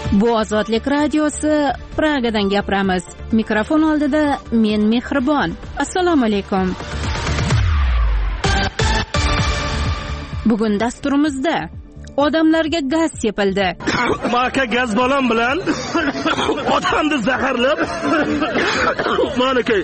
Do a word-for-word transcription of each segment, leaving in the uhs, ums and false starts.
Bu Ozodlik radiosi, Pragadan gapiramiz. Mikrofon oldida men Mehribon. Assalomu alaykum. Bugun dasturimizda odamlarga gaz sepildi. Maka gaz balon bilan odamni zaharlab maniki.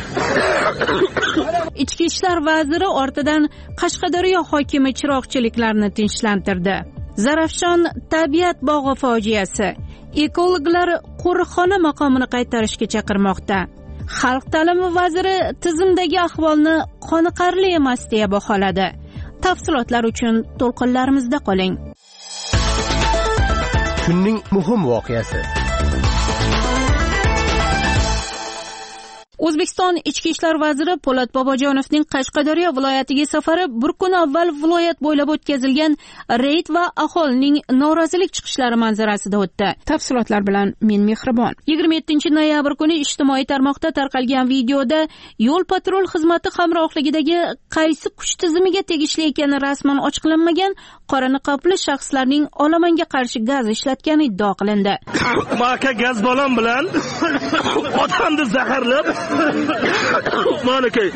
Ichki ishlar vaziri ortidan Qashqadaryo hokimi chiroqchiliklarni tinchlantirdi. Zarafshon tabiat bog'i fojiasi. Ekologlar qo'riqxona maqomini qaytarishga chaqirmoqda. Xalq ta'limi vaziri tizimdagi ahvolni qoniqarli emas deya baholadi. Tafsilotlar uchun to'lqinlarimizda qoling. Kunning muhim voqeasi. O'zbekiston Ichki ishlar vaziri Po'lat Bobojonovning Qashqadaryo viloyatiga safari bir kun avval viloyat bo'ylab o'tkazilgan reyd va aholining norozilik chiqishlari manzarasida o'tdi. Tafsilotlar bilan men Mehribon. yigirma yettinchi noyabr kuni ijtimoiy tarmoqda tarqalgan videoda yo'l patrul xizmati hamrohligidagi qaysi kuch tizimiga tegishli ekani rasman ochiqlanmagan qora niqobli shaxslarning olomonga qarshi gaz ishlatgani iddao qilindi. Maka gaz balon bilan odamni zaharlab maniki.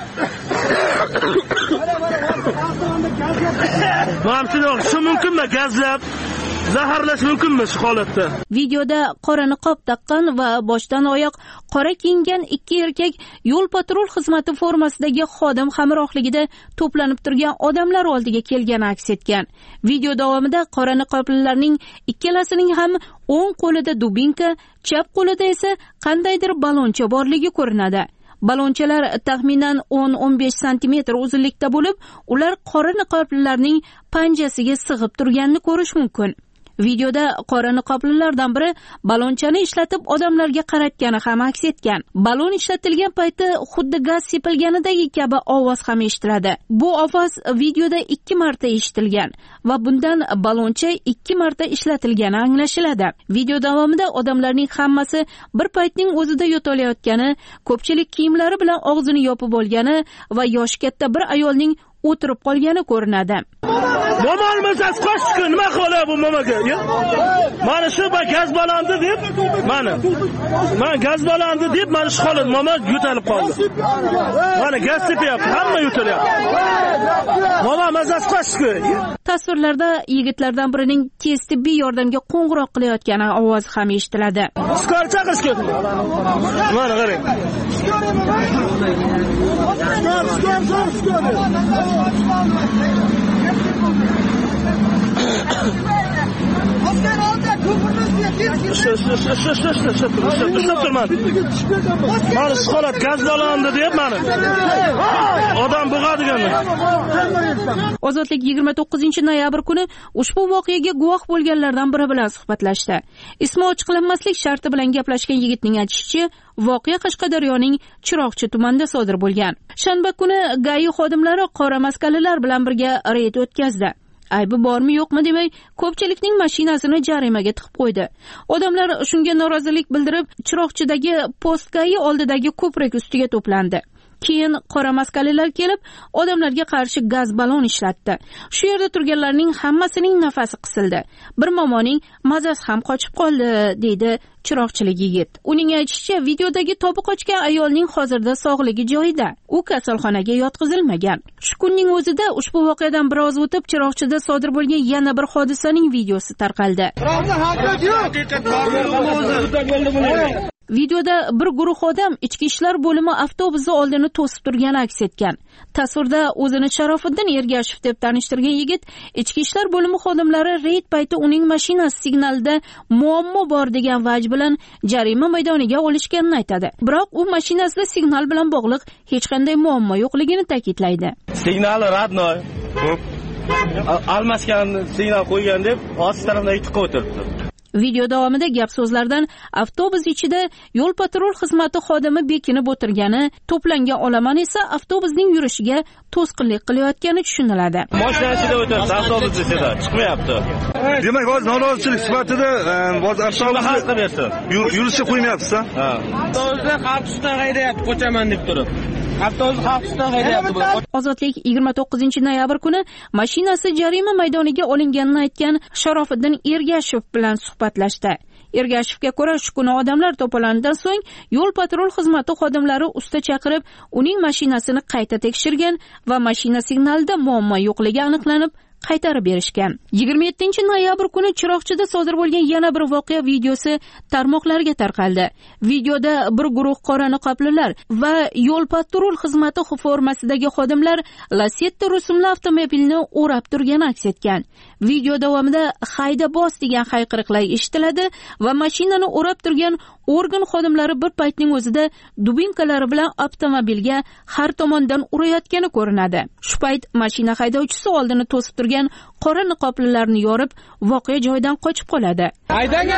Mamsino, shu mumkinmi gazlab zaharlash mumkinmi shu holatda? Videoda qora niqob taqqan va boshdan oyoq qora kiyingan ikki erkak yo'l patrul xizmati formasidagi xodim hamrohligida to'planib turgan odamlar oldiga kelgani aks etgan. Video davomida qora niqoblilarning ikkalasining ham o'ng qo'lida dubinka, chap qo'lida esa qandaydir baloncha borligi ko'rinadi. Balonchalar taxminan o'n o'n besh santimetr uzunlikda bo'lib, ular qora niqoblilarning panjasiga sig'ib turganini ko'rish mumkin. Videoda qora niqoblilardan biri balonchani ishlatib odamlarga qaratgani ham aks etgan. Balon ishlatilgan payti xuddi gaz sepilganidagi kabi ovoz ham eshitiladi. Bu ovoz videoda ikki marta eshitilgan va bundan baloncha ikki marta ishlatilgani anglashiladi. Video davomida odamlarning hammasi bir paytning o'zida yo'talayotgani, ko'pchilik kiyimlari bilan og'zini yopib olgani va yoshi katta bir ayolning o'tirib qolgani ko'rinadi. Momal mazas qo'shku nima qiladi bu momaga? Mana shu ba gaz balandi deb, mana. Men gaz balandi deb mana shu holat moma yo'talib qoldi. Mana gaz sepyapti, hamma yo'talyapti. Momal mazas qo'shku. Tasvirlarda yigitlardan birining tez tibbiy yordamga qo'ng'iroq qilayotgani ovozi ham eshitiladi. Skor chaqirish kerak. Mana qarang. Mana shu holat gaz balonda deb mana odam bug'adiganlar. Ozodlik yigirma to'qqizinchi noyabr kuni ushbu voqeaga guvoh bo'lganlardan biri bilan suhbatlashdi. Ismi ochiqlanmaslik sharti bilan gaplashgan yigitning aytishicha, voqea Qashqadaryoning Chiroqchi tumanida sodir bo'lgan. Shanba kuni G A I xodimlari qora maskalilar bilan birga reyd o'tkazdi. Aybi bormi yo'qmi demay, ko'pchilikning mashinasini jarimaga tiqib qo'ydi. Odamlar shunga norozilik bildirib, Chiroqchidagi post G A I oldidagi ko'prik ustiga to'plandi. Keyin qora maskalilar kelib, odamlarga qarshi gaz balon ishlatdi. Shu yerda turganlarning hammasining nafasi qisildi. Bir momoning mazasi ham qochib qoldi, deydi chiroqchilik yigit. Uning aytishicha, videodagi tobi qochgan ayolning hozirda sog'ligi joyida. U kasalxonaga yotqizilmagan. Shu kunning o'zida ushbu voqeadan biroz o'tib Chiroqchida sodir bo'lgan yana bir hodisaning videosi tarqaldi. Videoda bir guruh odam ichki ishlar bo'limi avtobusi oldini to'sib turgani aks etgan. Tasvirda o'zini Sharofiddin Ergashev deb tanishtirgan yigit ichki ishlar bo'limi xodimlari reyd payti uning mashinasi signalida muammo bor degan vaj bilan jarima maydoniga olishganini aytadi. Biroq u mashinasida signal bilan bog'liq hech qanday muammo yo'qligini ta'kidlaydi. Signal radnoy. Almasgan signal qo'ygan deb ost tarafdan tiqib o'tiribdi. Video davomida gap so'zlardan avtobus ichida yo'l patrul xizmati xodimi bekinib o'tirgani, to'plangan olomon esa avtobusning yurishiga to'sqinlik qilayotgani tushuniladi. Mashina ichida o'tiribdi, avtobus ichida chiqmayapti. Demak, hozir norozichilik sifatida hozir avtobusni yurishga qo'ymayapsiz-a? Ha. Avtobusni xalq ustidan haydayapti, qo'chaman deb turib. Avtobus xalq ustidan haydayapti. Ozodlik yigirma to'qqizinchi noyabr kuni mashinasi jarima maydoniga olinganini aytgan Sharofiddin Ergashev bilan suhbatlashdi. Ergashevga ko'ra, shu kuni odamlar to'polganidan so'ng yo'l patrul xizmati xodimlari usta chaqirib, uning mashinasini qayta tekshirgan va mashina signalida muammo yo'qligi aniqlanib, qaytarib berishgan. yigirma yettinchi noyabr kuni Chiroqchida sodir bo'lgan yana bir voqea videosi tarmoqlarga tarqaldi. Videoda bir guruh qora niqoblilar va yo'l patrul xizmati formasidagi xodimlar Lacetti rusumli avtomobilni o'rab turgani aks etgan. Video davomida hayda bos degan hayqiriqlar eshitiladi va mashinani o'rab turgan organ xodimlari bir paytning o'zida dubinkalari bilan avtomobilga har tomondan urayotgani ko'rinadi. Shu payt mashina haydovchisi oldini to'sib turgan qora niqoblilarni yorib, voqea joyidan qochib qoladi. Haydang!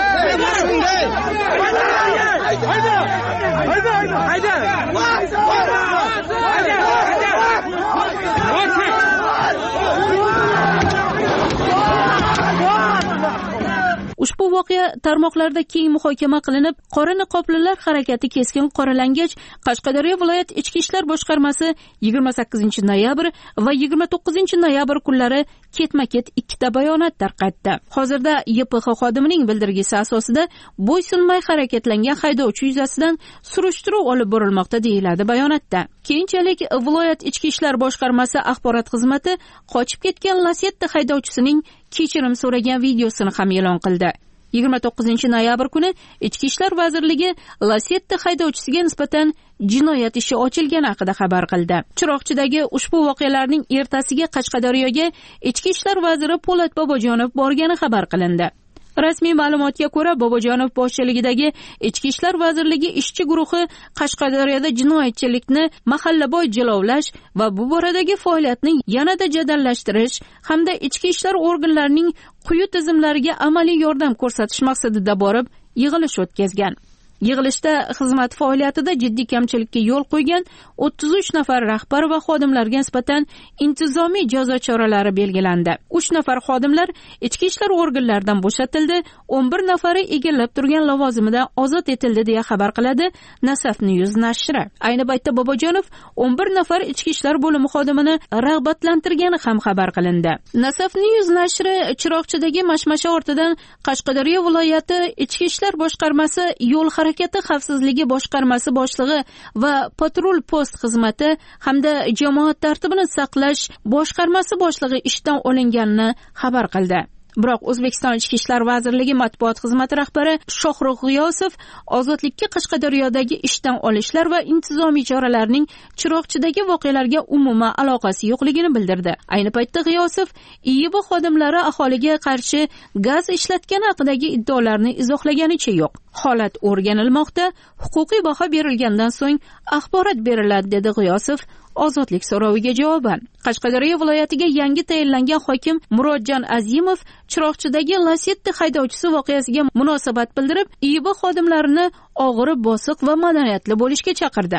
Ushbu voqea tarmoqlarda keng muhokama qilinib, qora niqoblilar harakati keskin qoralangach, Qashqadaryo viloyat ichki ishlar boshqarmasi yigirma sakkizinchi noyabr va yigirma to'qqizinchi noyabr kunlari ketma-ket ikkita bayonot tarqatdi. Hozirda Y P X xodimining bildirgisi asosida bo'ysunmay harakatlangan haydovchi yuzasidan surishtiruv olib borilmoqda deyiladi bayonotda. Keyinchalik viloyat ichki ishlar boshqarmasi axborot xizmati qochib ketgan Lacetti haydovchisining kechirim so'ragan videosini ham e'lon qildi. yigirma to'qqizinchi noyabr kuni Ichki ishlar vazirligi Lacetti haydovchisiga nisbatan jinoyat ishi ochilgani haqida xabar qildi. Chiroqchidagi ushbu voqealarning ertasiga Qashqadaryoga Ichki ishlar vaziri Po'lat Bobojonov borgani xabar qilindi. Rasmiy ma'lumotga ko'ra, Bobojonov boshchiligidagi Ichki ishlar vazirligi ishchi guruhi Qashqadaryoda jinoyatchilikni mahallabo'y jilovlash va bu boradagi faoliyatni yanada jadallashtirish hamda ichki ishlar organlarining quyi tizimlariga amaliy yordam ko'rsatish maqsadida borib yig'ilish o'tkazgan. Yig'ilishda xizmat faoliyatida jiddiy kamchilikka yo'l qo'ygan o'ttiz uch nafar rahbar va xodimlarga nisbatan intizomiy jazo choralari belgilandi. uch nafar xodimlar ichki ishlar organlaridan bo'shatildi, o'n bir nafari egallab turgan lavozimidan ozod etildi deya xabar qiladi Nasaf News nashri. Ayni paytda Bobojonov o'n bir nafar ichki ishlar bo'limi xodimini rag'batlantirgani ham xabar qilindi. Nasaf News nashri Chiroqchidagi mashmasha ortidan Qashqadaryo viloyati ichki ishlar boshqarmasi yo'l harakati xavfsizligi boshqarmasi boshlig'i va patrul post xizmati hamda jamoat tartibini saqlash boshqarmasi boshlig'i ishdan olinganini xabar qildi. Biroq O'zbekiston Ichki ishlar vazirligi matbuot xizmati rahbari Shohruh G'iyosov ozodlikka Qashqadaryodagi ishdan olishlar va intizomiy choralarning Chiroqchidagi voqealarga umuman aloqasi yo'qligini bildirdi. Ayni paytda G'iyosov I Y B xodimlari aholiga qarshi gaz ishlatgani haqidagi iddaolarni izohlaganicha yo'q. Holat o'rganilmoqda, huquqiy baho berilgandan so'ng axborot beriladi, dedi G'iyosov ozodlik so'roviga javoban. Qashqadaryo viloyatiga yangi tayinlangan hokim Murodjon Azimov Chiroqchidagi Lacetti haydovchisi voqeasiga munosabat bildirib, I Y B xodimlarini og'iri bosiq va madaniyatli bo'lishga chaqirdi.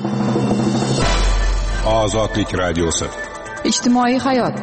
Ozodlik radiosi. Ijtimoiy hayot.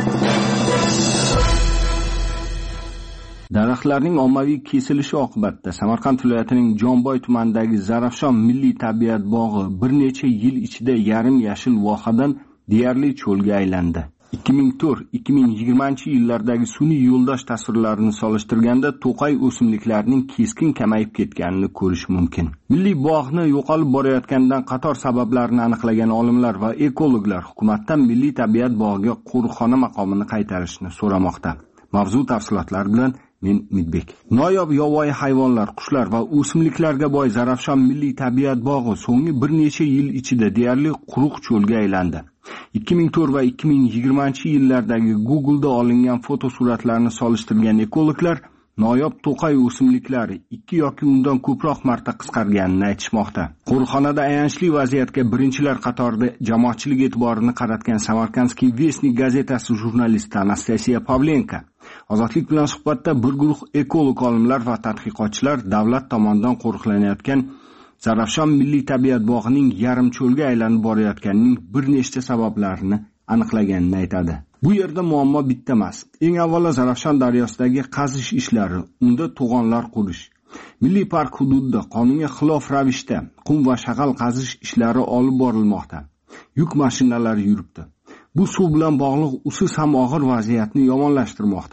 Daraxtlarning ommaviy kesilishi oqibatida Samarqand viloyatining Jomboy tumanidagi Zarafshon milliy tabiat bog'i bir necha yil ichida yarim yashil vohadan deyarli cho'lga aylandi. ikki ming to'rt ikki ming yigirmanchi yillardagi sun'iy yo'ldosh tasvirlarini solishtirganda to'qay o'simliklarning keskin kamayib ketganini ko'rish mumkin. Milliy bog'ni yo'qolib borayotganidan qator sabablarni aniqlagan olimlar va ekologlar hukumatdan milliy tabiat bog'iga qo'riqxona maqomini qaytarishni so'ramoqda. Mavzu tafsilotlar bilan men Umidbek. Noyob yovvoyi hayvonlar, qushlar va o'simliklarga boy Zarafshon milliy tabiat bog'i so'nggi bir necha yil ichida deyarli quruq cho'lga aylandi. ikki ming to'rt va ikki ming yigirmanchi yillardagi Google'da olingan fotosuratlarni solishtirgan ekologlar noyob to'qay o'simliklari ikki yoki undan ko'proq marta qisqarganini aytishmoqda. Qo'rxonada ayanchli vaziyatga birinchilar qatorida jamoatchilik e'tiborini qaratgan Samarkandskiy Vestnik gazetasi jurnalisti Anastasiya Pavlenko Ozodlik bilan suhbatda bir guruh ekolog olimlar va tadqiqotchilar davlat tomonidan qo'riqlanayotgan Zarafshon milliy tabiat bog'ining yarim cho'lga aylanib borayotganining bir nechta sabablarini aniqlaganini aytadi. Bu yerda muammo bitta emas. Eng avvalo Zarafshon daryosidagi qazish ishlari, unda to'g'onlar qurish. Milliy park hududida qonunga xilof ravishda qum va shag'al qazish ishlari olib borilmoqda. Yuk mashinalari yuribdi. Bu suv bilan bog'liq usiz ham og'ir vaziyatni yomonlashtirmoqda.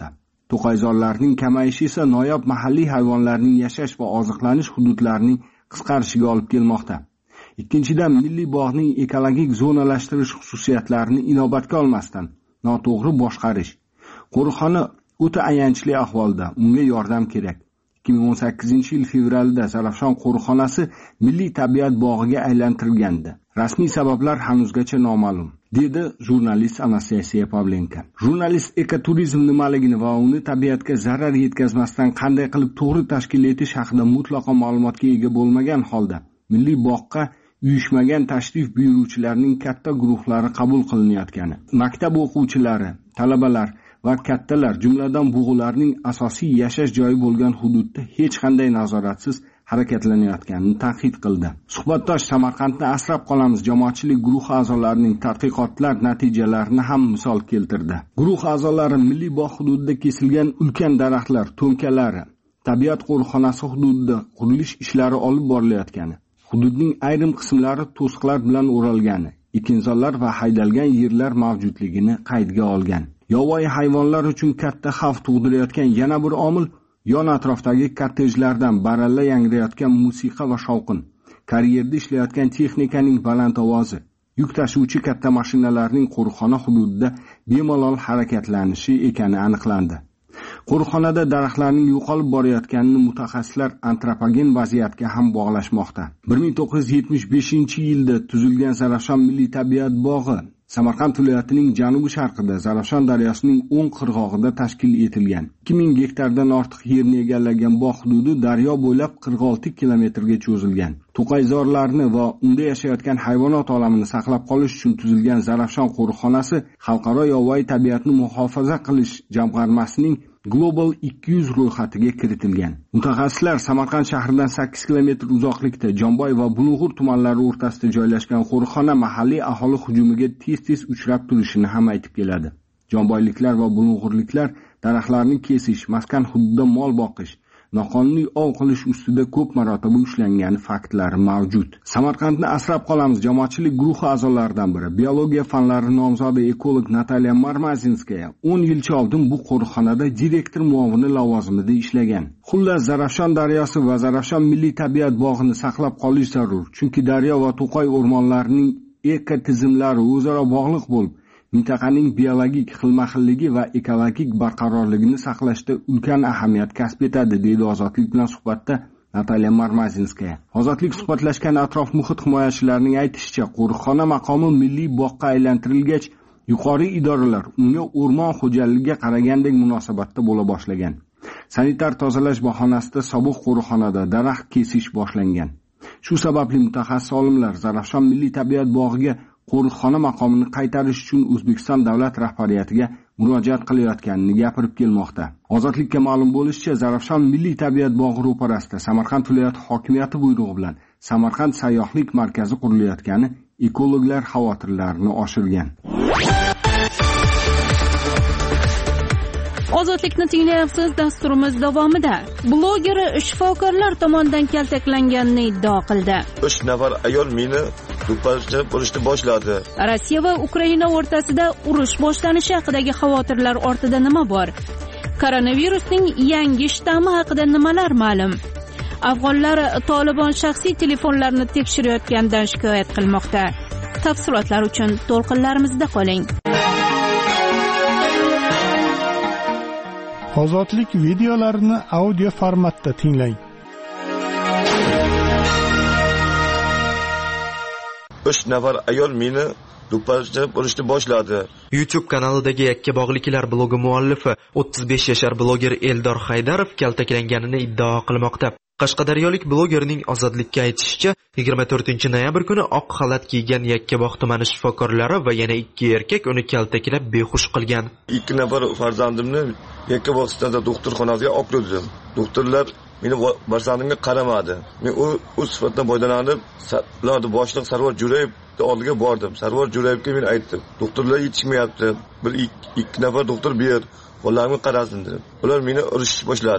To'qayzorlarning kamayishi esa noyob mahalliy hayvonlarning yashash va oziqlanish hududlarining qisqarishiga olib kelmoqda. Ikkinchidan, milliy bog'ning ekologik zonalashtirish xususiyatlarini inobatga olmasdan noto'g'ri boshqarish. Qo'riqxona o'ta ayanchli ahvolda, unga yordam kerak. ikki ming o'n sakkizinchi yil fevralda Zarafshon qo'riqxonasi milliy tabiat bog'iga aylantirilgandi. Rasmiy sabablar hanuzgacha noma'lum, dedi jurnalist Anastasiya Pavlenko. Jurnalist ekoturizm nimaligini va uni tabiatga zarar yetkazmasdan qanday qilib to'g'ri tashkil etish haqida mutlaqo ma'lumotga ega bo'lmagan holda milliy bog'ga uyushmagan tashrif buyuruvchilarning katta guruhlari qabul qilinayotgani, maktab o'quvchilari, talabalar va kattalar, jumladan bug'ularning asosiy yashash joyi bo'lgan hududda hech qanday nazoratsiz harakatlanayotganini tanqid qildi. Suhbatdosh Samarqandni asrab qolamiz jamoatchilik guruhi a'zolarining tadqiqotlar natijalarini ham misol keltirdi. Guruh a'zolari milliy bog' hududida kesilgan ulkan daraxtlar to'nkalari, tabiat qo'riqxonasi hududida qurilish ishlari olib borilayotgani, hududning ayrim qismlari to'siqlar bilan o'ralgani, ekinzorlar va haydalgan yerlar mavjudligini qaydga olgan. Yovvoyi hayvonlar uchun katta xavf tug'dirayotgan yana bir omil yon atrofdagi kottejlardan baralla yangrayotgan musiqa va shovqin, karyerda ishlayotgan texnikaning baland ovozi, yuk tashuvchi katta mashinalarning qo'riqxona hududida bemalol harakatlanishi ekani aniqlandi. Qo'riqxonada daraxtlarning yo'qolib borayotganini mutaxassislar antropogen vaziyatga ham bog'lashmoqda. bir ming to'qqiz yuz yetmish beshinchi yilda tuzilgan Zarafshon milliy tabiat bog'i Samarqand viloyatining janubi sharqida Zarafshon daryosining o'ng qirg'og'ida tashkil etilgan. ikki ming gektardan ortiq yerni egallagan bog' hududi daryo bo'ylab qirq olti kilometrga cho'zilgan. To'qayzorlarni va unda yashayotgan hayvonot olamini saqlab qolish uchun tuzilgan Zarafshon qo'riqxonasi xalqaro yovvoyi tabiatni muhofaza qilish jamg'armasining Global ikki yuz ro'yxatiga kiritilgan. Mutaxassislar Samarqand shahridan sakkiz kilometr uzoqlikda Jonboy va Bulung'ur tumanlari o'rtasida joylashgan qo'riqxona mahalliy aholi hujumiga tez-tez uchrab turishini ham aytib keladi. Jonboyliklar va Bulung'urliklar daraxtlarni kesish, maskan hududida mol boqish, noqonuniy ov qilish ustida ko'p marotaba ushlangani faktlari mavjud. Samarqandni asrab qolamiz jamoatchilik guruhi a'zolaridan biri, biologiya fanlari nomzodi ekolog Nataliya Marmazinskaya o'n yilcha oldin bu qo'riqxonada direktor muovini lavozimida ishlagan. Xullas, Zarafshon daryosi va Zarafshon milliy tabiat bog'ini saqlab qolish zarur, chunki daryo va to'qay o'rmonlarining ekotizimlari o'zaro bog'liq bo'lib, mintaqaning biologik xilma-xilligi va ekologik barqarorligini saqlashda ulkan ahamiyat kasb etadi, deydi Ozodlik bilan suhbatda Nataliya Marmazinskaya. Ozodlik suhbatlashgan atrof muhit himoyachilarining aytishicha, qo'riqxona maqomi milliy bog'ga aylantirilgach, yuqori idoralar unga o'rmon xo'jaligiga qaragandek munosabatda bo'la boshlagan. Sanitar tozalash bahonasida sobiq qo'riqxonada daraxt kesish boshlangan. Shu sababli mutaxassis olimlar Zarafshon milliy tabiat bog'iga qo'riqxona maqomini qaytarish uchun O'zbekiston davlat rahbariyatiga murojaat qilayotganini gapirib kelmoqda. Ozodlikka ma'lum bo'lishicha, Zarafshon milliy tabiat bog'i ro'parasida Samarqand viloyati hokimiyati buyrug'i bilan Samarqand sayyohlik markazi qurilayotgani ekologlar xavotirlarini oshirgan. Ozodlikni tinglayapsiz. Dasturimiz davomida bloger shifokorlar tomonidan kaltaklanganini iddao qildi. uch nafar ayol meni do'pposlab urishni boshladi. Rossiya va Ukraina o'rtasida urush boshlanishi haqidagi xavotirlar ortida nima bor? Koronavirusning yangi shtammi haqida nimalar ma'lum? Afg'onlar Tolibon shaxsiy telefonlarini tekshirayotganidan shikoyat qilmoqda. Tafsilotlar uchun to'lqinlarimizda qoling. Ozodlik videolarini audio formatda tinglang. uch nafar ayol meni do'pposlab urishni boshladi. YouTube kanalidagi Yakkabog'liklar blogi muallifi o'ttiz besh yashar bloger Eldor Haydarov kaltaklanganini iddao qilmoqda. Qashqadaryolik blogerning Ozodlikka aytishicha, yigirma to'rtinchi noyabr kuni oq xalat kiygan Yakkabog' tumani shifokorlari va yana ikki erkak uni kaltaklab behush qilgan. Ikki nafar farzandimni Yakkabog' stansiya doktorxonasiga olib kirdim. Doktorlar meni farzandimga qaramadi. Men u u sifatdan foydalanib, ularning boshliq Sarvar Jo'rayevning oldiga bordim. Sarvar Jo'rayevga men aytdim, doktorlar yetishmayapti. Bir ikki nafar doktor ber, bolalarga qarasin dedim. Ular meni urishni boshladi.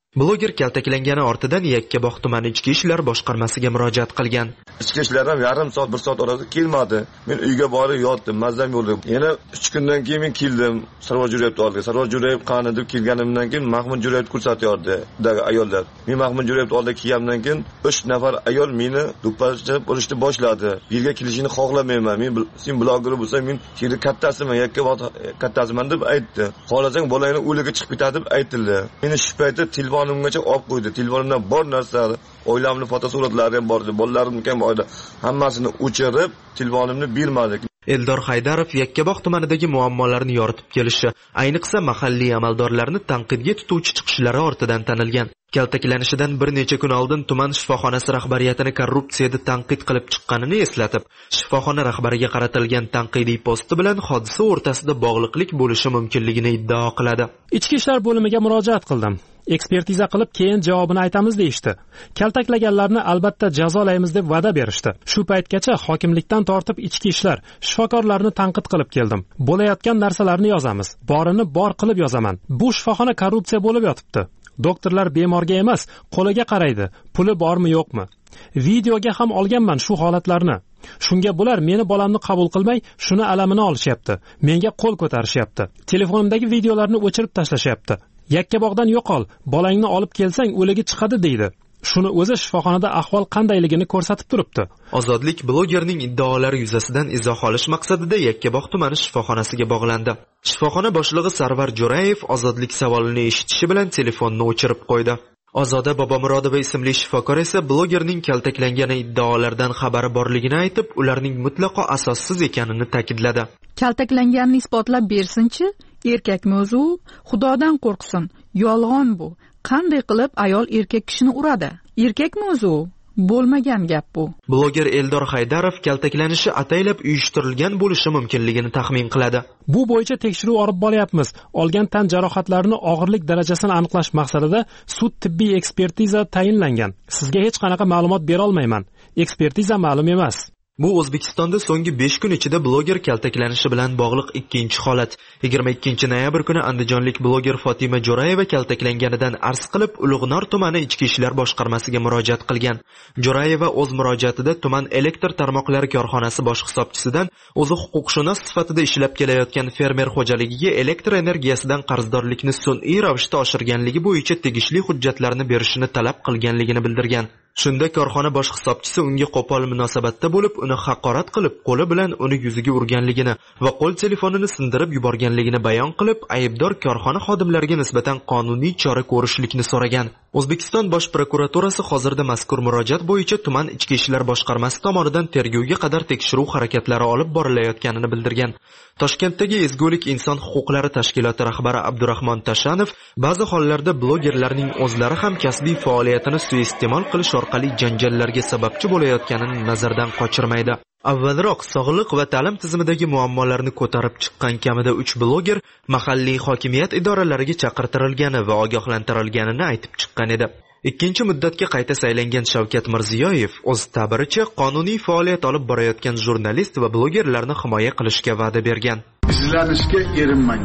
Bloger kaltaklangani ortidan Yakkabog' tumani ichki ishlar boshqarmasiga murojaat qilgan. Ichki ishlar ham yarim soat, bir soat orasida kelmadi. Men uyga borib yotdim, mazam yo'ldim. Yana uch kundan keyin men keldim Sarvar Jo'rayevni oldiga. Sarvar Jo'rayev qani deb kelganimdan keyin Mahmud Jo'rayevni ko'rsatyapti, dagi ayollar. Men Mahmud Jo'rayevni oldiga kelganimdan keyin uch nafar ayol meni do'pposlab urishni boshladi. Birga kelishini xohlamayman. Men sen bloger bo'lsang, men yerda kattasiman, Yakkabog' kattasiman deb aytdi. Xohlasang bolangni o'liga chiqib ketadi deb aytildi. Meni shu paytda telefonimgacha olib qo'ydi. Telefonimdan bor narsa, oilamning fotosuratlari ham bor edi, bolalarim ham bor edi. Hammasini o'chirib, telefonimni bermadi. Eldor Haydarov Yakkabog' tumanidagi muammolarni yoritib kelishi, ayniqsa mahalliy amaldorlarni tanqidga tutuvchi chiqishlari ortidan tanilgan. Kaltaklanishidan bir necha kun oldin tuman shifoxonasi rahbariyatini korrupsiyada tanqid qilib chiqqanini eslatib, shifoxona rahbariga qaratilgan tanqidiy posti bilan hodisa o'rtasida bog'liqlik bo'lishi mumkinligini iddao qiladi. Ichki ishlar bo'limiga murojaat qildim. Ekspertiza qilib keyin javobini aytamiz deyishdi. Kaltaklaganlarni albatta jazolaymiz deb va'da berishdi. Shu paytgacha hokimlikdan tortib ichki ishlar, shifokorlarni tanqid qilib keldim. Bo'layotgan narsalarni yozamiz. Borini bor qilib yozaman. Bu shifoxona korrupsiya bo'lib yotibdi. Doktorlar bemorga emas, qo'liga qaraydi. Puli bormi, yo'qmi? Videoga ham olganman shu holatlarni. Shunga bular meni bolamni qabul qilmay, shuni alamini olishyapti. Menga qo'l ko'tarishyapti. Telefonimdagi videolarni o'chirib tashlashyapti. Yakkabog'dan yo'qol, bolangni olib kelsang o'ligi chiqadi deydi. Shuni o'zi shifoxonada ahvol qandayligini ko'rsatib turibdi. Ozodlik blogerning iddaolari yuzasidan izoh olish maqsadida Yakkabog' tumani shifoxonasiga bog'landi. Shifoxona boshlig'i Sarvar Jo'rayev Ozodlik savolini eshitishi bilan telefonni o'chirib qo'ydi. Ozoda Bobomurodova ismli shifokor esa blogerning kaltaklangani iddaolardan xabari borligini aytib, ularning mutlaqo asossiz ekanini ta'kidladi. Kaltaklanganini isbotlab bersin-chi? Erkakmi o'zi? Xudodan qo'rqsin. Yolg'on bu. Qanday qilib ayol erkak kishini uradi? Erkakmi o'zi? Bo'lmagan gap bu. Bloger Eldor Haydarov kaltaklanishi ataylab uyushtirilgan bo'lishi mumkinligini taxmin qiladi. Bu bo'yicha tekshiruv olib boryapmiz. Olgan tan jarohatlarining og'irlik darajasini aniqlash maqsadida sud tibbiy ekspertiza tayinlangan. Sizga hech qanaqa ma'lumot bera olmayman. Ekspertiza ma'lum emas. Bu O'zbekistonda so'nggi besh kun ichida bloger kaltaklanishi bilan bog'liq ikkinchi holat. yigirma ikkinchi noyabr kuni andijonlik bloger Fotima Jo'rayeva kaltaklanganidan arz qilib, Ulug'nor tumani ichki ishlar boshqarmasiga murojaat qilgan. Jo'rayeva o'z murojaatida tuman elektr tarmoqlari korxonasi bosh hisobchisidan o'zi huquqshunos sifatida ishlab kelayotgan fermer xo'jaligiga elektr energiyasidan qarzdorlikni sun'iy ravishda oshirganligi bo'yicha tegishli hujjatlarni berishini talab qilganligini bildirgan. Shunda korxona bosh hisobchisi unga qo'pol munosabatda bo'lib, uni haqorat qilib, qo'li bilan uni yuziga urganligini va qo'l telefonini sindirib yuborganligini bayon qilib, aybdor korxona xodimlariga nisbatan qonuniy chora ko'rishlikni so'ragan. O'zbekiston bosh prokuraturasi hozirda mazkur murojaat bo'yicha tuman ichki ishlar boshqarmasi tomonidan tergovga qadar tekshiruv harakatlari olib borilayotganini bildirgan. Toshkentdagi Ezgulik inson huquqlari tashkiloti rahbari Abdurahmon Tashanov ba'zi hollarda blogerlarning o'zlari ham kasbiy faoliyatini suiiste'mol qilish orqali janjallarga sababchi bo'layotganini nazardan qochirmaydi. Avvalroq sog'liq va ta'lim tizimidagi muammolarni ko'tarib chiqqan kamida uch bloger mahalliy hokimiyat idoralariga chaqirtirilgani va ogohlantirilganini aytib chiqqan edi. Ikkinchi muddatga qayta saylangan Shavkat Mirziyoyev o'z ta'biricha qonuniy faoliyat olib borayotgan jurnalist va blogerlarni himoya qilishga va'da bergan. Izlanishga erinmang.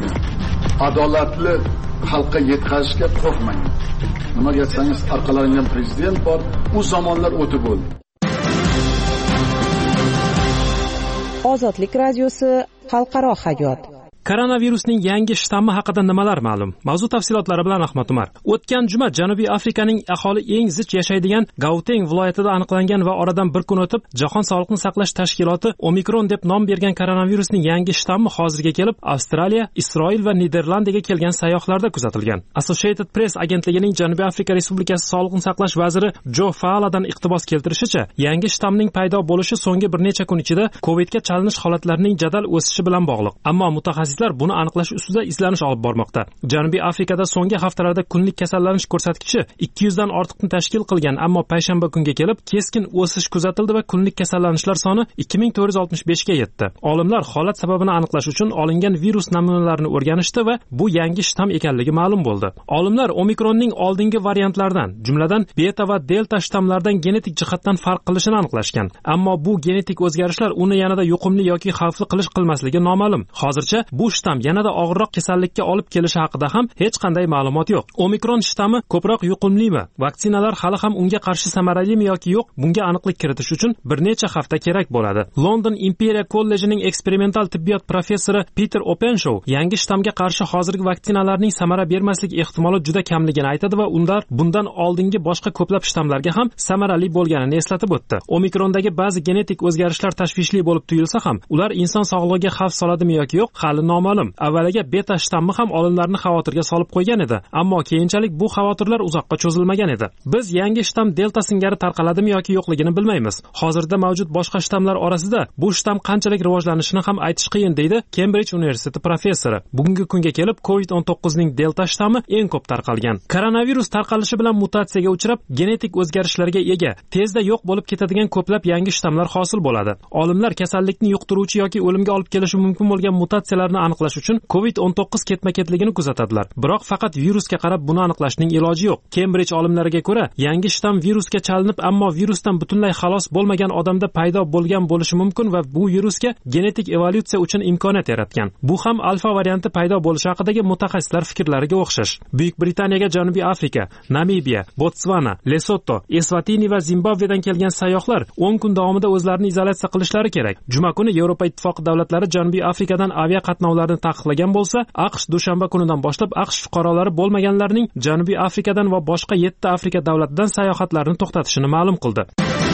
Adolatli xalqqa yetkazishga qo'rqmang. Nimaga aytsangiz, orqalaringdan prezident bor, u zamonlar o'tib bo'ldi. Ozodlik radiosi xalqaro hayot. Koronavirusning yangi shtammi haqida nimalar ma'lum? Mavzu tafsilotlari bilan Ahmad Umar. O'tgan juma Janubiy Afrikaning aholi eng zich yashaydigan Gauteng viloyatida aniqlangan va oradan bir kun o'tib Jahon sog'liqni saqlash tashkiloti Omikron deb nom bergan koronavirusning yangi shtammi hozirga kelib Avstraliya, Isroil va Niderlandiyaga kelgan sayyohlarda kuzatilgan. Associated Press agentligining Janubiy Afrika Respublikasi sog'liqni saqlash vaziri Jo Faaladan iqtibos keltirishicha, yangi shtamning paydo bo'lishi so'nggi bir necha kun ichida Covidga chalinish holatlarining jadal o'sishi bilan bog'liq. Ammo mutaxassis buni aniqlash ustida izlanish olib bormoqda. Janubiy Afrikada so'nggi haftalarda kunlik kasallanish ko'rsatkichi ikki yuz dan ortiqni tashkil qilgan, ammo payshanba kunga kelib keskin o'sish kuzatildi va kunlik kasallanishlar soni ikki ming to'rt yuz oltmish besh ga yetdi. Olimlar holat sababini aniqlash uchun olingan virus namunalarini o'rganishdi va bu yangi shtam ekanligi ma'lum bo'ldi. Olimlar Omikronning oldingi variantlaridan, jumladan beta va delta shtamlardan genetik jihatdan farq qilishini aniqlashgan. Ammo bu genetik o'zgarishlar uni yanada yuqumli yoki xavfli qilish qilmasligi noma'lum. Hozircha bu bu shtamm yanada og'irroq kasallikka olib kelishi haqida ham hech qanday ma'lumot yo'q. Omikron shtammi ko'proq yuqumlimi? Vaksinalar hali ham unga qarshi samaralimi yoki yo'q? Bunga aniqlik kiritish uchun bir necha hafta kerak bo'ladi. London Imperial kollejining eksperimental tibbiyot professori Peter Openshaw yangi shtammga qarshi hozirgi vaksinalarning samara bermaslik ehtimoli juda kamligini aytadi va ular bundan oldingi boshqa ko'plab shtammlarga ham samarali bo'lganini eslatib o'tdi. Omikrondagi ba'zi genetik o'zgarishlar tashvishli bo'lib tuyulsa ham, ular inson sog'lig'iga xavf soladimi yoki yo'q, hali noma'lum. Avvaliga beta shtammi ham olimlarni xavotirga solib qo'ygan edi, ammo keyinchalik bu xavotirlar uzoqqa cho'zilmagan edi. Biz yangi shtamm delta singari tarqaladimi yoki yo'qligini bilmaymiz. Hozirda mavjud boshqa shtammlar orasida bu shtamm qanchalik rivojlanishini ham aytish qiyin, deydi Kembrij universiteti professori. Bugungi kunga kelib covid o'n to'qqiz ning delta shtammi eng ko'p tarqalgan. Koronavirus tarqalishi bilan mutatsiyaga uchrab, genetik o'zgarishlarga ega, tezda yo'q bo'lib ketadigan ko'plab yangi shtammlar hosil bo'ladi. Olimlar kasallikni yuqtiruvchi yoki o'limga olib kelishi mumkin bo'lgan mutatsiyalarni aniqlash uchun covid o'n to'qqiz ketma-ketligini kuzatadilar. Biroq faqat virusga qarab buni aniqlashning iloji yo'q. Kembrij olimlariga ko'ra, yangi shtamm virusga chalinib, ammo virusdan butunlay xalos bo'lmagan odamda paydo bo'lgan bo'lishi mumkin va bu virusga genetik evolyutsiya uchun imkoniyat yaratgan. Bu ham alfa varianti paydo bo'lishi haqidagi mutaxassislar fikrlariga o'xshash. Buyuk Britaniyaga Janubiy Afrika, Namibiya, Botsvana, Lesotho, Eswatini va Zimbabvedan kelgan sayyohlar o'n kun davomida o'zlarini izolyatsiya qilishlari kerak. Juma kuni Yevropa Ittifoqi davlatlari Janubiy Afrikadan avia qatnovlarni taqiqlagan bo'lsa, AQSh dushanba kunidan boshlab AQSh fuqarolari bo'lmaganlarning Janubiy Afrikadan va boshqa yetti Afrika davlatidan sayohatlarini to'xtatishini ma'lum qildi.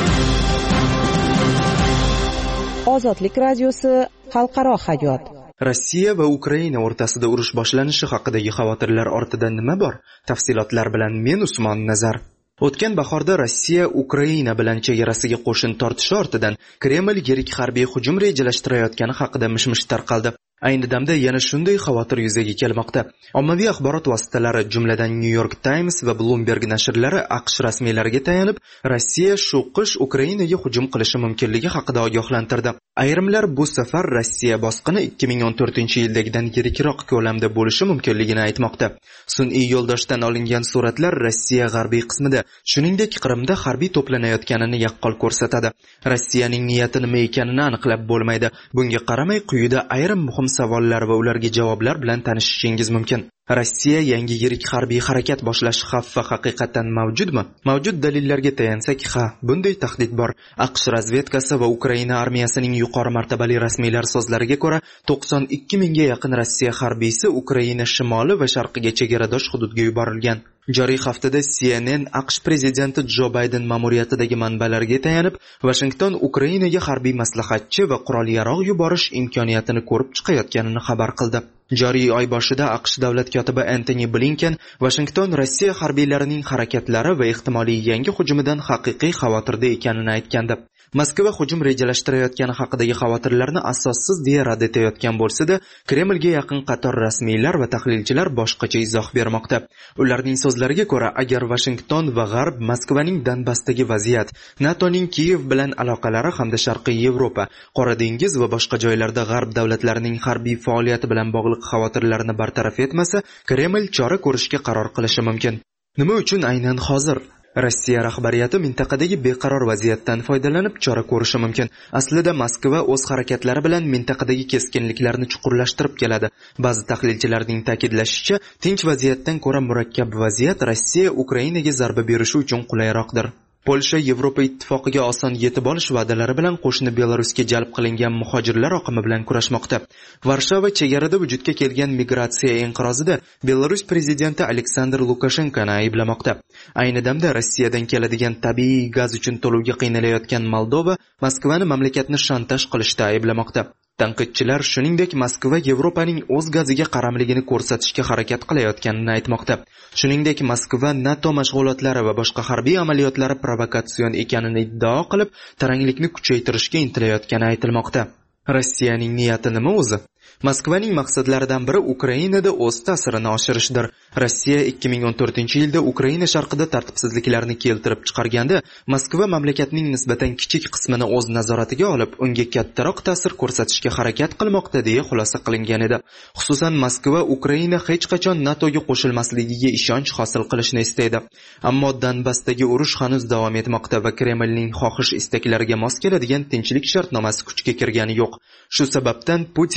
Ozodlik radiosi xalqaro hayot. Rossiya va Ukraina o'rtasida urush boshlanishi haqidagi xavotirlar ortida nima bor? Tafsilotlar bilan men Usmon Nazar. O'tgan bahorda Rossiya Ukraina bilan chegarasiga qo'shin tortishi ortidan Kreml yirik harbiy hujum rejalashtirayotgani haqida mish-mish tarqaldi. Ayni damda yana shunday xavotir yuzaga kelmoqda. Ommaviy axborot vositalari, jumladan New York Times va Bloomberg nashrlari AQSh rasmiylariga tayanib, Rossiya shu qish Ukrainaga hujum qilishi mumkinligi haqida ogohlantirdi. Ayrimlar bu safar Rossiya bosqini ikki ming o'n to'rtinchi yildagidan yirikroq ko'lamda bo'lishi mumkinligini aytmoqda. Sun'iy yo'ldoshdan olingan suratlar Rossiya g'arbiy qismida, shuningdek Qrimda harbiy to'planayotganini yaqqol ko'rsatadi. Rossiyaning niyati nima ekanini aniqlab bo'lmaydi. Bunga qaramay, quyida ayrim muhim savollar va ularga javoblar bilan tanishishingiz mumkin. Rossiya yangi yirik harbiy harakat boshlash xavfi haqiqatan mavjudmi? Mavjud dalillarga tayansak, ha, bunday tahdid bor. AQSh razvedkasi va Ukraina armiyasining yuqori martabali rasmiylar so'zlariga ko'ra, to'qson ikki mingga yaqin Rossiya harbiysi Ukraina shimoli va sharqiga chegaradosh hududga yuborilgan. Joriy haftada C N N AQSh prezidenti Jo Bayden ma'muriyatidagi manbalarga tayanib, Washington Ukrainaga harbiy maslahatchi va qurol-yarog' yuborish imkoniyatini ko'rib chiqayotganini xabar qildi. Joriy oy boshida AQSh davlat kotibi Antony Blinken Washington Rossiya harbiylarining harakatlari va ehtimoliy yangi hujumidan haqiqiy xavotirda ekanini aytgandi. Moskva hujum rejalashtirayotgani haqidagi xavotirlarni asossiz deya rad etayotgan bo'lsa-da, Kremlga yaqin qator rasmiylar va tahlilchilar boshqacha izoh bermoqda. Ularning so'zlariga ko'ra, agar Washington va G'arb Moskvaning Donbassdagi vaziyat, NATOning Kiyev bilan aloqalari hamda Sharqiy Yevropa, Qora dengiz va boshqa joylarda G'arb davlatlarining harbiy faoliyati bilan bog'liq xavotirlarni bartaraf etmasa, Kreml chora ko'rishga qaror qilishi mumkin. Nima uchun aynan hozir? Rossiya rahbariyati mintaqadagi beqaror vaziyatdan foydalanib chora ko'rishi mumkin. Aslida Moskva o'z harakatlari bilan mintaqadagi keskinliklarni chuqurlashtirib keladi. Ba'zi tahlilchilarning ta'kidlashicha, tinch vaziyatdan ko'ra murakkab vaziyat Rossiya Ukrainaga zarba berishi uchun qulayroqdir. Polsha Yevropa ittifoqiga oson yetib olish va'dalari bilan qo'shni Belarusga jalb qilingan muhojirlar oqimi bilan kurashmoqda. Varshava chegarada vujudga kelgan migratsiya inqirozida Belarus prezidenti Aleksandr Lukashenkoni ayblamoqda. Ayni damda Rossiyadan keladigan tabiiy gaz uchun to'lovga qiynalayotgan Moldova Moskvani mamlakatni shantaj qilishda ayblamoqda. Tanqidchilar shuningdek Moskva Yevropaning o'z gaziga qaramligini ko'rsatishga harakat qilayotganini aytmoqda. Shuningdek Moskva NATO mashg'ulotlari va boshqa harbiy amaliyotlari provokatsion ekanini iddao qilib, taranglikni kuchaytirishga intilayotgani aytilmoqda. Rossiyaning niyati nima o'zi? Moskvaning maqsadlaridan biri Ukrainada o'z ta'sirini oshirishdir. Rossiya ikki ming o'n to'rtinchi yilda Ukraina sharqida tartibsizliklarni keltirib chiqarganda, Moskva mamlakatning nisbatan kichik qismini o'z nazoratiga olib, unga kattaroq ta'sir ko'rsatishga harakat qilmoqda deya xulosa qilingan edi. Xususan, Moskva Ukraina hech qachon NATOga qo'shilmasligiga ishonch hosil qilishni istaydi. Ammo Donbassdagi urush hanuz davom etmoqda va Kremlning xohish istaklariga mos keladigan tinchlik shartnomasi kuchga kirgani yo'q. Shu sababdan Putin endi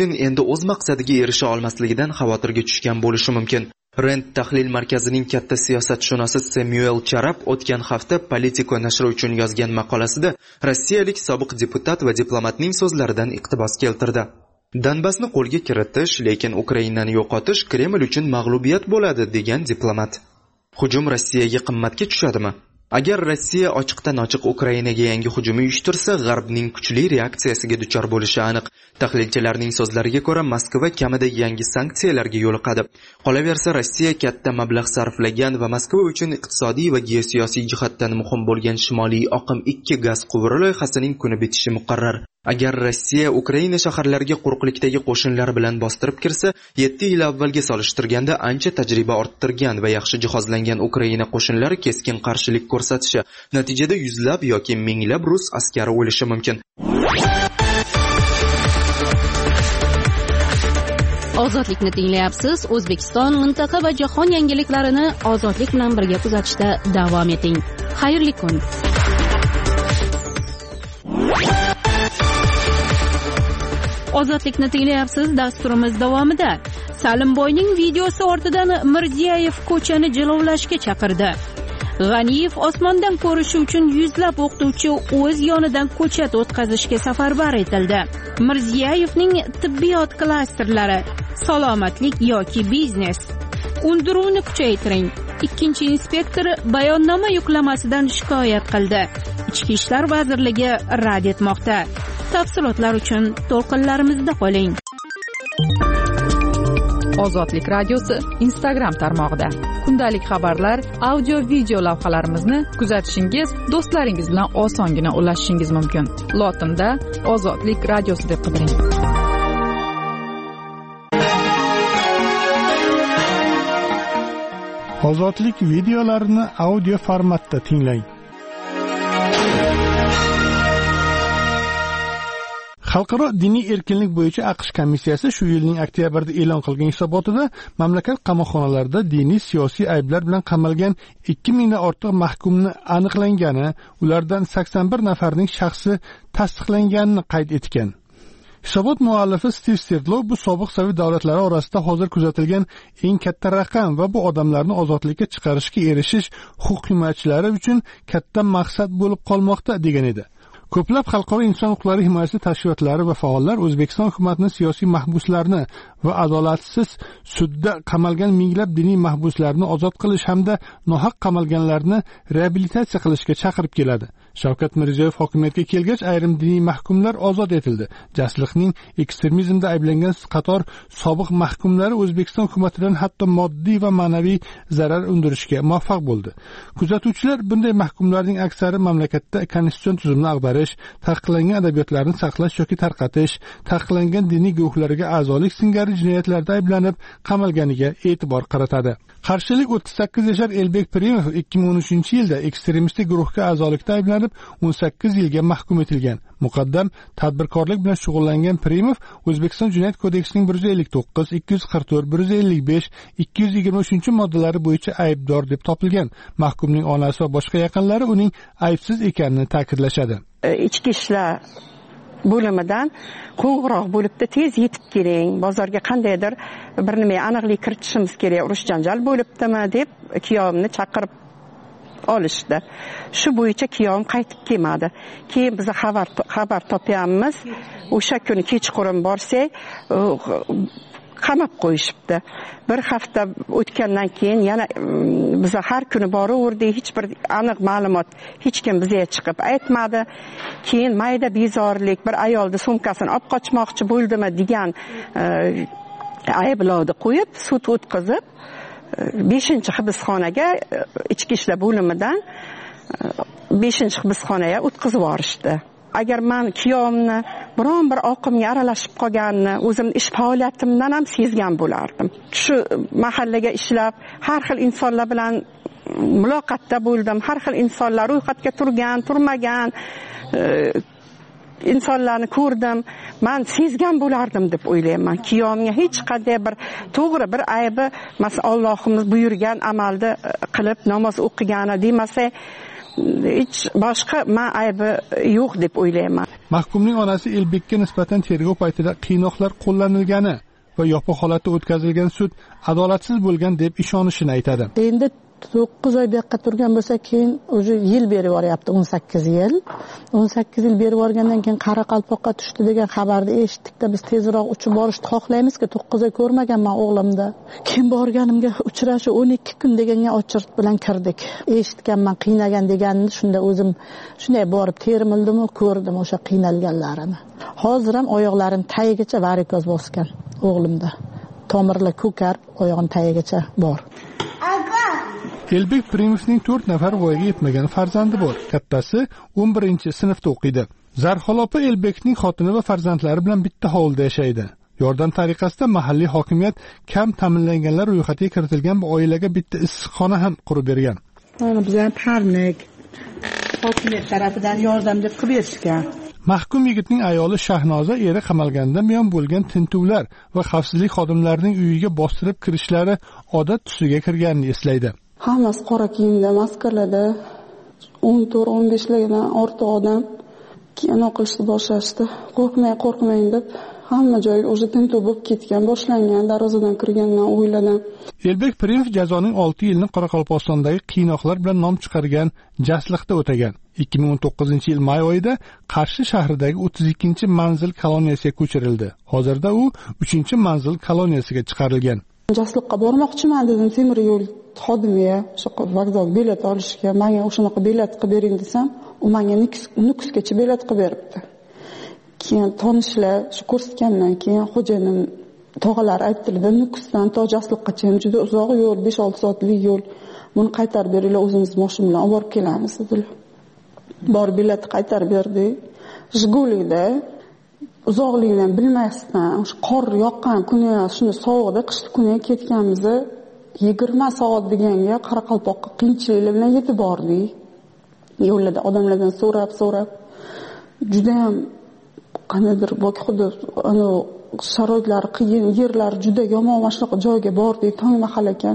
amalda o'z maqsadiga erisha olmasligidan xavotirga tushgan bo'lishi mumkin. Rand tahlil markazining katta siyosatshunosi Samuel Charab o'tgan hafta Politico nashri uchun yozgan maqolasida rossiyalik sobiq deputat va diplomatning so'zlaridan iqtibos keltirdi. Donbassni qo'lga kiritish, lekin Ukrainani yo'qotish Kreml uchun mag'lubiyat bo'ladi degan diplomat. Hujum Rossiyaga qimmatga tushadimi? Agar Rossiya ochiqdan-ochiq Ukrainaga yangi hujum uyushtirsa, G'arbning kuchli reaksiyasiga duchor bo'lishi aniq. Tahlilchilarning so'zlariga ko'ra, Moskva kamida yangi sanksiyalarga yo'liqadi. Qolaversa, Rossiya katta mablag' sarflagan va Moskva uchun iqtisodiy va geosiyosiy jihatdan muhim bo'lgan Shimoliy oqim ikki gaz quvuri loyihasining kuni bitishi muqarrar. Agar Rossiya Ukraina shaharlariga quruqlikdagi qo'shinlar bilan bostirib kirsa, yetti yil avvalga solishtirganda ancha tajriba orttirgan va yaxshi jihozlangan Ukraina qo'shinlari keskin qarshilik ko'rsatishi, natijada yuzlab yoki minglab rus askari o'lishi mumkin. Ozodlikni tinglayapsiz. O'zbekiston, mintaqa va jahon yangiliklarini ozodlik bilan birga kuzatishda davom eting. Xayrli kun. Ozodlikni tinglayapsiz. Dasturimiz davomida Salimboyning videosi ortidan Mirziyoyev ko'chani jilovlashga chaqirdi. G'aniyev osmondan ko'rishi uchun yuzlab o'qituvchi o'z yonidan ko'chat o'tkazishga safarbar etildi. Mirziyoyevning tibbiyot klasterlari, salomatlik yoki biznes. Undiruvni kuchaytiring. Ikkinchi inspektor bayonnoma yuklamasidan shikoyat qildi. Ichki ishlar vazirligi rad etmoqda. Tafsilotlar uchun to'lqinlarimizda qoling. Ozodlik radiosi Instagram tarmog'ida kundalik xabarlar, audio video lavhalarimizni kuzatishingiz, do'stlaringiz bilan osongina ulashishingiz mumkin. Lotinda Ozodlik radiosi deb qidiring. Ozodlik videolarini audio formatda tinglang. Xalqaro diniy erkinlik bo'yicha AQSh komissiyasi shu yilning oktyabrida e'lon qilgan hisobotida mamlakat qamoqxonalarida diniy siyosiy ayblar bilan qamalgan ikki mingdan ortiq mahkumni aniqlangani, ulardan sakson bir nafarining shaxsi tasdiqlanganini qayd etgan. Hisobot muallifi Steve Sterdlow bu sobiq Sovet davlatlari orasida hozir kuzatilgan eng katta raqam va bu odamlarni ozodlikka chiqarishga erishish huquq himoyachilari uchun katta maqsad bo'lib qolmoqda degan edi. Ko'plab xalqaro inson huquqlari himoyasi tashkilotlari va faollar O'zbekiston hukumatining siyosiy mahbuslarni va adolatsiz sudda qamalgan minglab diniy mahbuslarni ozod qilish hamda nohaq qamalganlarni reabilitatsiya qilishga chaqirib keladi. Shavkat Mirziyoyev hokimiyatga kelgach, ayrim diniy mahkumlar ozod etildi. Jasliqning ekstremizmda ayblangan qator sobiq mahkumlari O'zbekiston hukumatidan hatto moddiy va ma'naviy zarar undirishga muvaffaq bo'ldi. Kuzatuvchilar bunday mahkumlarning aksari mamlakatda konstitutsion tuzumni ag'darish, taqiqlangan adabiyotlarni saqlash yoki tarqatish, taqiqlangan diniy guruhlarga a'zolik singari jinoyatlarda ayblanib qamalganiga e'tibor qaratadi. Qarshilik o'ttiz sakkiz yashar Elbek Pirimov ikki ming o'n uchinchi yilda ekstremistik guruhga a'zolikda ayblanib o'n sakkiz yilga mahkum etilgan. Muqaddam tadbirkorlik bilan shug'ullangan Pirimov O'zbekiston Jinoyat kodeksining bir yuz ellik to'qqiz, ikki yuz qirq to'rt, bir yuz ellik besh, ikki yuz yigirma uchinchi moddalari bo'yicha aybdor deb topilgan. Mahkumning onasi va boshqa yaqinlari uning aybsiz ekanini ta'kidlashadi. Ichki ishlar bo'limidan qo'ng'iroq bo'libdi, tez yetib keling, bozorga qandaydir bir nima aniqlik kiritishimiz kerak, urush janjal bo'libdimi deb kuyovimni chaqirib olishdi. Shu bo'yicha kuyovim qaytib kelmadi. Keyin biz xabar xabar topyapmiz. O'sha kuni kechqurun borsak, qamab qo'yishibdi. Bir hafta o'tgandan keyin yana biz har kuni boraverdik, hech bir aniq ma'lumot hech kim bizga chiqib aytmadi. Keyin mayda bezorlik, bir ayolni sumkasini olib qochmoqchi bo'ldimi degan ayblovni qo'yib, sud o'tkazib, beshinchi hibsxonaga, ichki ishlar bo'limidan beshinchi hibsxonaga o'tkazib yuborishdi. Agar men kuyovimni biron bir oqimga aralashib qolganini o'zim ish faoliyatimdan ham sezgan bo'lardim. Shu mahallaga ishlab, har xil insonlar bilan muloqotda bo'ldim. Har xil insonlar ro'yxatga turgan, turmagan insonlarni ko'rdim. Men sezgan bo'lardim deb o'ylayman. Kuyovimga hech qanday bir to'g'ri bir aybi, masalan, Allohimiz buyurgan amalni qilib namoz o'qigani demasa, hech boshqa men aybi yo'q deb o'ylayman. Mahkumning onasi Elbekka nisbatan tergov paytida qiynoqlar qo'llanilgani va yopiq holatda o'tkazilgan sud adolatsiz bo'lgan deb ishonishini aytadi. Endi to'qqiz oy bu yoqqa turgan bo'lsa, keyin o'zi yil berib yuboryapti, o'n sakkiz yil. o'n sakkiz yil berib yuborgandan keyin Qoraqalpoqqa tushdi degan xabarni eshitdik-da, biz tezroq uchib borishni xohlaymiz-ku, to'qqiz oy ko'rmaganman o'g'limda. Keyin borganimga uchrashuv o'n ikki kun deganga ochirt bilan kirdik. Eshitganman qiynagan deganini, shunda o'zim shunday borib termildim-u, ko'rdim o'sha qiynalganlarini. Hozir ham oyoqlarini tagigacha varikoz bosgan o'g'limda. Tomirlar ko'karib, oyog'im tagigacha bor. Elbek Primovning to'rt nafar voyaga yetmagan farzandi bor. Kattasi o'n birinchi sinfda o'qiydi. Zarxol opa Elbekning xotini va farzandlari bilan bitta hovlida yashaydi. Yordam tariqasida mahalliy hokimiyat kam ta'minlanganlar ro'yxatiga kiritilgan bu oilaga bitta issiqxona ham qurib bergan. Mana bizga parnik hokimiyat tarafidan yordam deb qilib berishgan. Mahkum yigitning ayoli Shahnoza eri qamalgandan buyon bo'lgan tintuvlar va xavfsizlik xodimlarining uyiga bostirib kirishlari odat tusiga kirganini eslaydi. Hammasi qora kiyimda, maskarlarda o'n to'rt o'n besh lardan ortiq odam kino qilishni boshlashdi. Qo'rqmang, qo'rqmang deb hamma joy o'zi tintuv bo'lib ketgan, boshlangan, darvozadan kirgandan o'yladim. Elbek Primov jazoning olti yilni Qoraqalpog'istondagi qiynoqlar bilan nom chiqargan Jasliqda o'tagan. ikki ming o'n to'qqizinchi yil may oyida Qarshi shahridagi o'ttiz ikkinchi manzil koloniyasiga ko'chirildi. Hozirda u uchinchi manzil koloniyasiga chiqarilgan. Jasliqqa bormoqchiman dedim temir yo'l xodimiga, o'sha vokzal bilet olishga, menga o'shanaqa bilet qilib bering desam, u menga Nukusgacha bilet qilib beribdi. Keyin tanishlar shu ko'rsatgandan keyin xo'jayinim tog'alar aytdilar, Nukusdan to Jasliqqacha juda uzoq yo'l, besh olti soatlik yo'l. Buni qaytarib beringlar, o'zingiz mashina bilan olib borib kelamiz dedilar. Bor bilet qaytarib berdi. Jigulida uzoqligini bilmasdan, o'sha qor yoqqan kuni, shuni sovuqda qishli kuni ketganmiz. yigirma soat deganga Qoraqalpoqqa qiyinchiliklar bilan yetib bordik. Yo'lda odamlardan so'rab-so'rab juda ham qanaqadir boki xuddi ana sharoitlar qiyin, yerlar juda yomon, shunaqa joyga bordik, tong mahal ekan.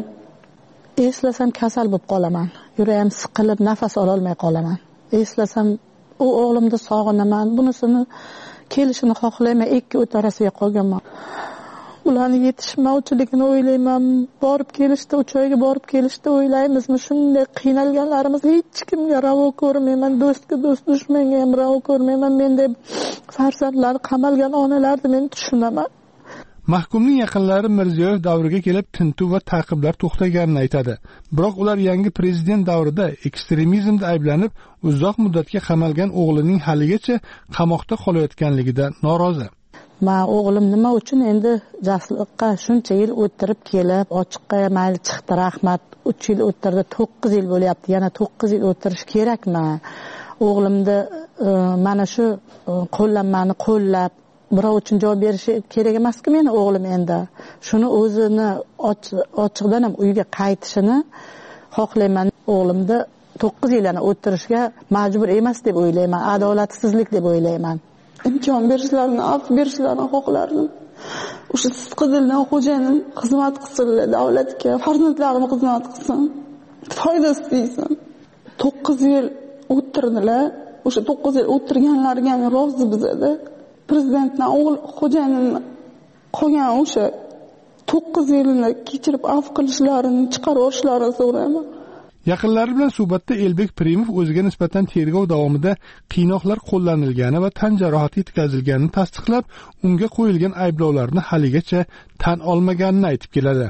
Eslasam kasal bo'lib qolaman. Yuragim siqilib, nafas ola olmay qolaman. Eslasam u o'g'limni sog'inaman. Bunisini kelishini xohlayman, ikki o'tarasiga qolganman. Ularning yetishmovchiligini o'ylayman. Borib kelishdi, uch oyga borib kelishdi o'ylaymizmi? Shunday qiynalganlarimizni hech kimga ravo ko'rmayman, do'stga do'st, dushmanga ham ravo ko'rmayman. Mendek farzandlari qamalgan onalarni men tushunaman. Mahkumning yaqinlari Mirziyoyev davriga kelib tintuv va ta'qiblar to'xtaganini aytadi. Biroq ular yangi prezident davrida ekstremizmda ayblanib, uzoq muddatga qamalgan o'g'lining haligacha qamoqda qolayotganligidan norozi. Men o'g'lim nima uchun endi Jasliqqa shuncha yil o'tirib kelib, ochiqqa mayli chiqdi, rahmat. uch yil o'tirdi, to'qqiz yil bo'lyapti. Yana to'qqiz yil o'tirish kerakmi? O'g'limni mana shu qo'llanmani qo'llab birov uchun javob berishi kerak emas-ku meni o'g'lim endi. Shuni o'zini ochiqdan ham uyga qaytishini xohlayman. O'g'limni to'qqiz yilni o'tirishga majbur emas deb o'ylayman. Adolatsizlik deb o'ylayman. Imkon berishlarini, af berishlarini xohlardim. O'sha sidqidildan xo'jayinim xizmat qilsin, davlatga, farzandlarim xizmat qilsin. Foydasi tegsin. to'qqiz yil o'tirdilar. O'sha to'qqiz yil o'tirganlarga ham rozi bizada. Prezidentdan o'g'il xo'jayinimni qolgan o'sha to'qqiz yilni kechirib af qilishlarini, chiqarib yuborishlarini so'rayman. Yaqinlari bilan suhbatda Elbek Primov o'ziga nisbatan tergov davomida qiynoqlar qo'llanilgani va tan jarohati yetkazilganini tasdiqlab, unga qo'yilgan ayblovlarni haligacha tan olmaganini aytib keladi.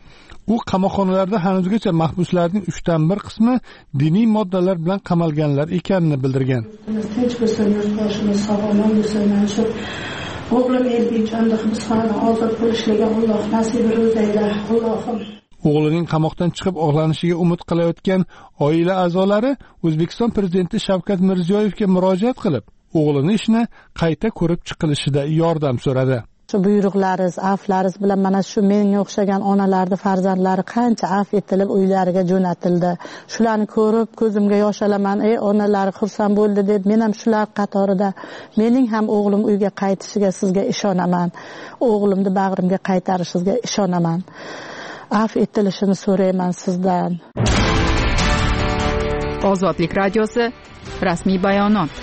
U qamoqxonalarda hanuzgacha mahbuslarning uchdan bir qismi diniy moddalar bilan qamalganlar ekanini bildirgan. Tinch bo'lsin, yurtboshimiz sog'lom bo'lsin, shu o'g'lim Elbekjonda hibsxonadan ozod bo'lishiga Alloh nasib etsin. Allohim. O'g'lining qamoqdan chiqib og'lanishiga umid qilayotgan oila a'zolari O'zbekiston prezidenti Shavkat Mirziyoyevga murojaat qilib, o'g'lini ishni qayta ko'rib chiqilishida yordam so'radi. Shu buyruqlaringiz, aflaringiz bilan mana shu menga o'xshagan onalarning farzandlari qancha af etilib uylariga jo'natildi. Shularni ko'rib ko'zimga yosh olaman. Ey onalari xursand bo'ldi deb, men ham shular qatorida mening ham o'g'lim uyga qaytishiga sizga ishonaman. O'g'limni bag'rimga qaytarishingizga ishonaman. Af etilishini so'rayman sizdan. Ozodlik radiosi rasmiy bayonot.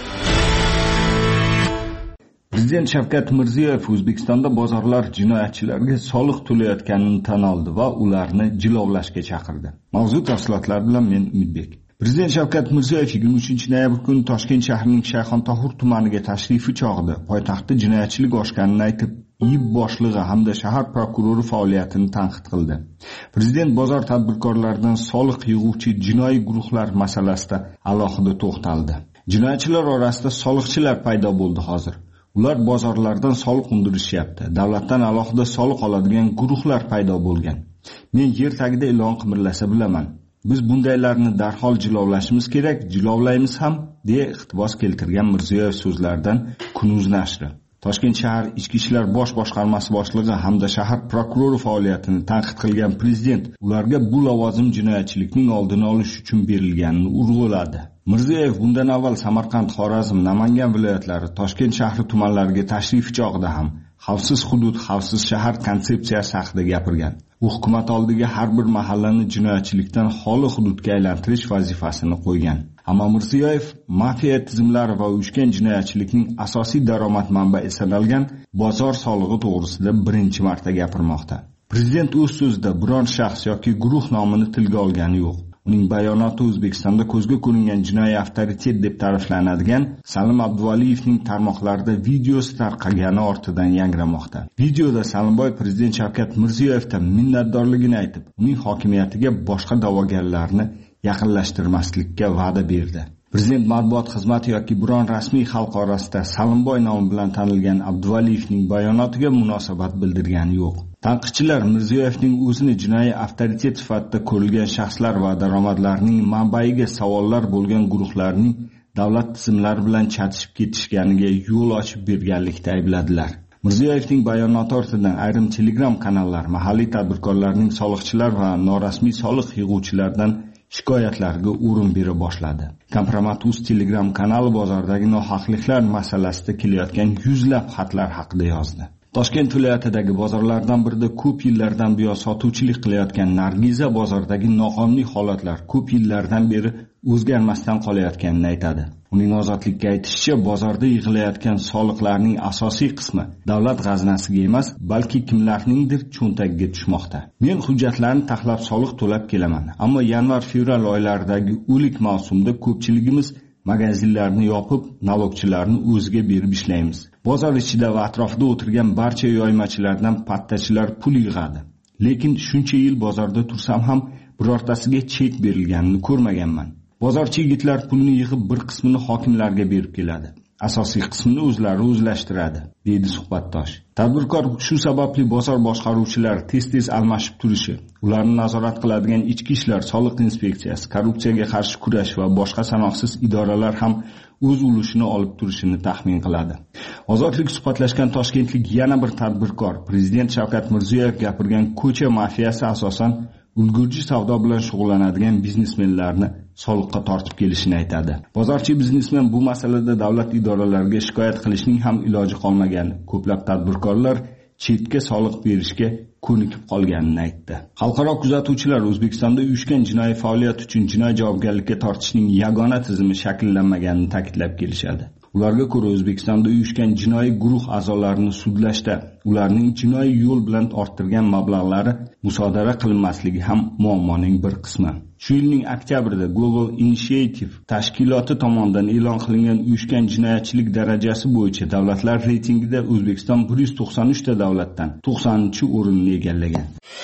Prezident Shavkat Mirziyoyev O'zbekistonda bozorlar jinoyatchilarga soliq to'layotganini tan oldi va ularni jilovlashga chaqirdi. Mavzu tafsilotlari bilan men Umidbek. Prezident Shavkat Mirziyoyev yigirma uchinchi noyabr kuni Toshkent shahrining Shayxontohur tumaniga tashrifi chog'ida poytaxtda jinoyatchilik oshganini aytib, I B boshlig'i hamda shahar prokurori faoliyatini tanqid qildi. Prezident bozor tadbirkorlaridan soliq yig'uvchi jinoiy guruhlar masalasida alohida to'xtaldi. Jinoyatchilar orasida soliqchilar paydo bo'ldi hozir. Ular bozorlardan soliq undirishyapti. Davlatdan alohida soliq oladigan guruhlar paydo bo'lgan. Men yer tagida ilon qimirlasa bilaman. Biz bundaylarni darhol jilovlashimiz kerak, jilovlaymiz ham, deya iqtibos keltirgan Mirziyoyev so'zlaridan Kunuz nashri. Toshkent shahar Ichki ishlar bosh boshqarmasi boshlig'i hamda shahar prokurori faoliyatini tanqid qilgan prezident ularga bu lavozim jinoyatchilikning oldini olish uchun berilganini urg'uladi. Mirziyoyev bundan avval Samarqand, Xorazm, Namangan viloyatlari, Toshkent shahri tumanlariga tashrif chog'ida ham xavfsiz hudud, xavfsiz shahar konsepsiyasi haqida gapirgan. U hukumat oldiga har bir mahallani jinoyatchilikdan xoli hududga aylantirish vazifasini qo'ygan. Ammo Mirziyoyev mafiya tizimlari va uyushgan jinoyatchilikning asosiy daromad manbai sanalgan bozor solig'i to'g'risida birinchi marta gapirmoqda. Prezident o'z so'zida biron shaxs yoki guruh nomini tilga olgani yo'q. Uning bayonoti O'zbekistonda ko'zga ko'ringan jinoiy avtoritet deb ta'riflanadigan Salim Abduvaliyevning tarmoqlarida videosi tarqagani ortidan yangramoqda. Videoda Salimboy prezident Shavkat Mirziyoyevdan minnatdorligini aytib, uning hokimiyatiga boshqa da'vogarlarni yaqinlashtirmaslikka va'da berdi. Prezident matbuot xizmati yoki biron rasmiy xalq orasida Salimboy nomi bilan tanilgan Abduvaliyevning bayonotiga munosabat bildirgani yo'q. Tanqidchilar Mirziyoyevning o'zini jinoiy avtoritet sifatida ko'rilgan shaxslar va daromadlarning manbaiga savollar bo'lgan guruhlarning davlat tizimlari bilan chatishib ketishganiga yo'l ochib berganlikda aybladilar. Mirziyoyevning bayonoti ortidan ayrim Telegram kanallar mahalliy tadbirkorlarning soliqchilar va norasmiy soliq yig'uvchilardan shikoyatlarga o'rin bera boshladi. Kompromat.uz Telegram kanali bozordagi nohaqliklar masalasida kelayotgan yuzlab xatlar haqida yozdi. Toshkent viloyatidagi bozorlardan birida ko'p yillardan buyon sotuvchilik qilayotgan Nargiza bozordagi noqonuniy holatlar ko'p yillardan beri o'zgarmasdan qolayotganini aytadi. Uning Ozodlikka aytishicha, bozorda yig'ilayotgan soliqlarning asosiy qismi davlat g'aznasiga emas, balki kimlarningdir cho'ntagiga tushmoqda. Men hujjatlarni taxlab soliq to'lab kelaman, ammo yanvar-fevral oylaridagi o'lik mavsumda ko'pchiligimiz magazinlarni yopib, nalogchilarni o'ziga berib ishlaymiz. Bozor ichida va atrofida o'tirgan barcha yoymachilardan pattachilar pul yig'adi. Lekin shuncha yil bozorda tursam ham birortasiga chek berilganini ko'rmaganman. Bozorchi yigitlar pulni yig'ib bir qismini hokimlarga berib keladi. Asosiy qismini o'zlari o'zlashtiradi, deydi suhbatdosh. Tadbirkor shu sababli bozor boshqaruvchilari tez-tez almashib turishi, ularni nazorat qiladigan ichki ishlar, soliq inspeksiyasi, korrupsiyaga qarshi kurash va boshqa sanoqsiz idoralar ham o'z ulushini olib turishini taxmin qiladi. Ozodlik suhbatlashgan toshkentlik yana bir tadbirkor prezident Shavkat Mirziyoyev gapirgan ko'cha mafiyasi asosan ulgurji savdo bilan shug'ullanadigan biznesmenlarni soliqqa tortib kelishini aytadi. Bozorchi biznesmen bu masalada davlat idoralariga shikoyat qilishning ham iloji qolmagan. Ko'plab tadbirkorlar chetga soliq berishga ko'nikib qolganini aytdi. Xalqaro kuzatuvchilar O'zbekistonda uyushgan jinoiy faoliyat uchun jinoiy javobgarlikka tortishning yagona tizimi shakllanmaganini ta'kidlab kelishadi. Ularga ko'ra O'zbekistonda uyushgan jinoiy guruh a'zolarini sudlashda ularning jinoiy yo'l bilan orttirgan mablag'lari musodara qilinmasligi ham muammoning bir qismi. Shu yilning oktyabrida Global Initiative tashkiloti tomonidan e'lon qilingan uyushgan jinoyatchilik darajasi bo'yicha davlatlar reytingida O'zbekiston bir yuz to'qson uch ta davlatdan to'qsoninchi o'rinni egallagan.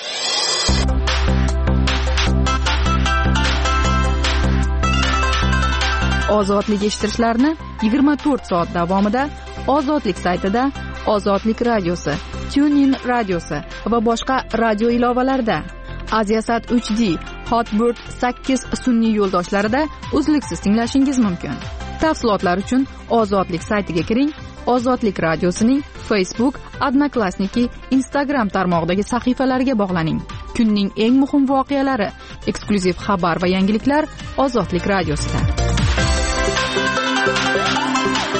Ozodlik eshittirishlarni yigirma to'rt soat davomida Ozodlik saytida, Ozodlik radiosi, TuneIn radiosi va boshqa radio ilovalarida, Aziasat uch D, Hotbird sakkiz sun'iy yo'ldoshlarida uzluksiz tinglashingiz mumkin. Tafsilotlar uchun Ozodlik saytiga kiring. Ozodlik radiosining Facebook, Odnoklassniki, Instagram tarmog'idagi sahifalariga bog'laning. Kunning eng muhim voqealari, eksklyuziv xabar va yangiliklar Ozodlik radiosida.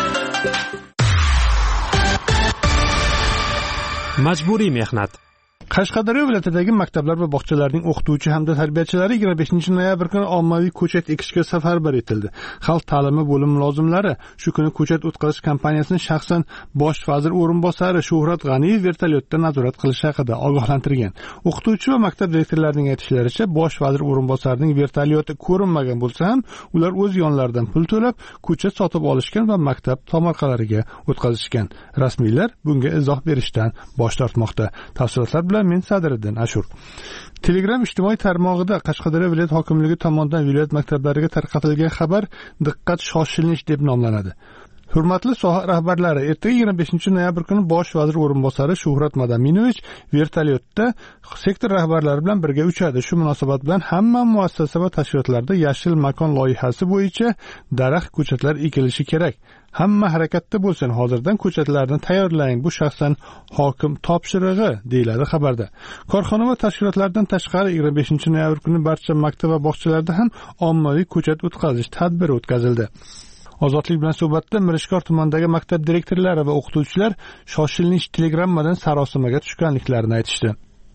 Majburiy mehnat. Qashqadaryo viloyatidagi maktablar va bog'chalarning o'qituvchi hamda tarbiyachilari yigirma beshinchi noyabr kuni ommaviy ko'chat ekishga safarbar etildi. Xalq ta'limi bo'limi mulozimlari shu kuni ko'chat o'tkazish kompaniyasini shaxsan bosh vazir o'rinbosari Shuhrat G'aniyev vertolyotda nazorat qilish haqida ogohlantirgan. O'qituvchi va maktab direktorlarining aytishlaricha, bosh vazir o'rinbosarining vertolyoti ko'rinmagan bo'lsa ham, ular o'z yonlaridan pul to'lab ko'chat sotib olishgan va maktab tomorqalariga o'tkazishgan. Rasmiylar bunga izoh berishdan bosh tortmoqda. Tafsilotlar bilan men Sadriddin Ashur. Telegram ijtimoiy tarmog'ida Qashqadaryo viloyat hokimligi tomonidan viloyat maktablariga tarqatilgan xabar diqqat shoshilinch deb nomlanadi. Hurmatli soha rahbarlari, ertaga yigirma beshinchi noyabr kuni bosh vazir o'rinbosari Shuhrat Madaminowich vertolyotda sektor rahbarlari bilan birga uchadi. Shu munosabat bilan hamma muassasa va tashkilotlarda yashil makon loyihasi bo'yicha daraxt ko'chatlar ekilishi kerak. Hamma harakatda bo'lsin, hozirdan ko'chatlarni tayyorlang. Bu shaxsan hokim topshirig'i, deyiladi xabarda. Korxona va tashkilotlardan tashqari yigirma beshinchi noyabr kuni barcha maktab va bog'chalarda ham ommaviy ko'chat o'tkazish tadbiri o'tkazildi. Ozodlik bilan suhbatda Mirishkor tumanidagi maktab direktorlari va o'qituvchilar shoshilinch telegrammadan sarosimaga tushganliklarini aytishdi.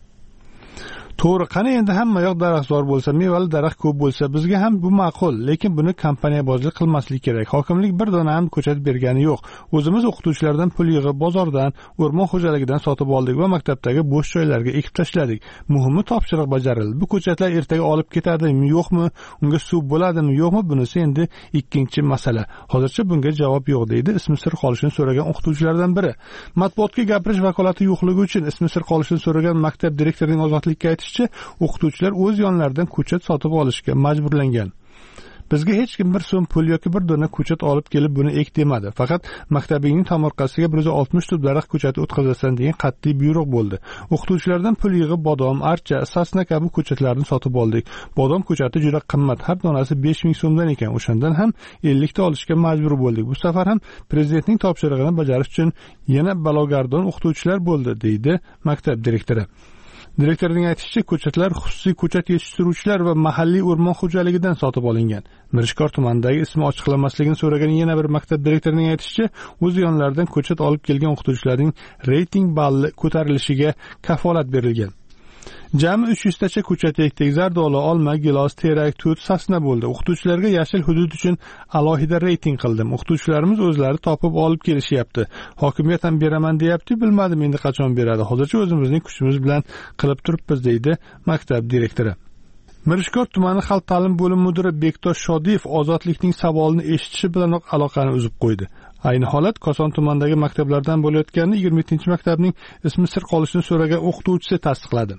To'g'ri, qani endi hamma yoq daraxtzor bo'lsa, mevali daraxt ko'p bo'lsa, bizga ham bu ma'qul, lekin buni kompaniyabozlik qilmaslik kerak. Hokimlik bir dona ham ko'chat bergani yo'q. O'zimiz o'qituvchilardan pul yig'ib, bozordan, o'rmon xo'jaligidan sotib oldik va maktabdagi bo'sh joylarga ekib tashladik. Muhimi topshiriq bajarildi. Bu ko'chatlar ertaga olib ketadimi, yo'qmi, unga suv bo'ladimi, yo'qmi, bunisi endi ikkinchi masala. Hozircha bunga javob yo'q, deydi ismi sir qolishini so'ragan o'qituvchilardan biri. Matbuotga gapirish vakolati yo'qligi uchun ismi sir qolishini so'ragan maktab direktorining ozodlikka aytish o'qituvchilar o'z yonlaridan ko'chat sotib olishga majburlangan. Bizga hech kim bir so'm pul yoki bir dona ko'chat olib kelib buni ek demadi. Faqat maktabingning tomorqasiga bir yuz oltmish tub daraxt ko'chati o'tkazasan degan qat'iy buyruq bo'ldi. O'qituvchilardan pul yig'ib bodom, archa, sasna kabi ko'chatlarni sotib oldik. Bodom ko'chati juda qimmat, har donasi besh ming so'mdan ekan. O'shandan ham ellik ta olishga majbur bo'ldik. Bu safar ham prezidentning topshirig'ini bajarish uchun yana balogardon o'qituvchilar bo'ldi, deydi maktab direktori. Direktorning aytishicha, ko'chatlar xususiy ko'chat yetishtiruvchilar va mahalliy o'rmon xo'jaligidan sotib olingan. Mirishkor tumanidagi ismi ochiqlanmasligini so'ragan yana bir maktab direktorining aytishicha, o'z yonlaridan ko'chat olib kelgan o'qituvchilarning reyting balli ko'tarilishiga kafolat berilgan. Jami uch yuz tacha ko'chat ekdik. Zardoli, olma, gilos, terak, tut, sasna bo'ldi. O'qituvchilarga yashil hudud uchun alohida reyting qildim. O'qituvchilarimiz o'zlari topib olib kelishyapti. Hokimiyat ham beraman deyapti, bilmadim endi qachon beradi. Hozircha o'zimizning kuchimiz bilan qilib turibmiz, deydi maktab direktori. Mirishkor tumani xalq ta'lim bo'limi mudiri Bektosh Shodiyev ozodlikning savolini eshitishi bilanoq aloqani uzib qo'ydi. Ayni holat Koson tumanidagi maktablardan bo'layotganini yigirma yettinchi maktabning ismi sir qolishini so'ragan o'qituvchisi tasdiqladi.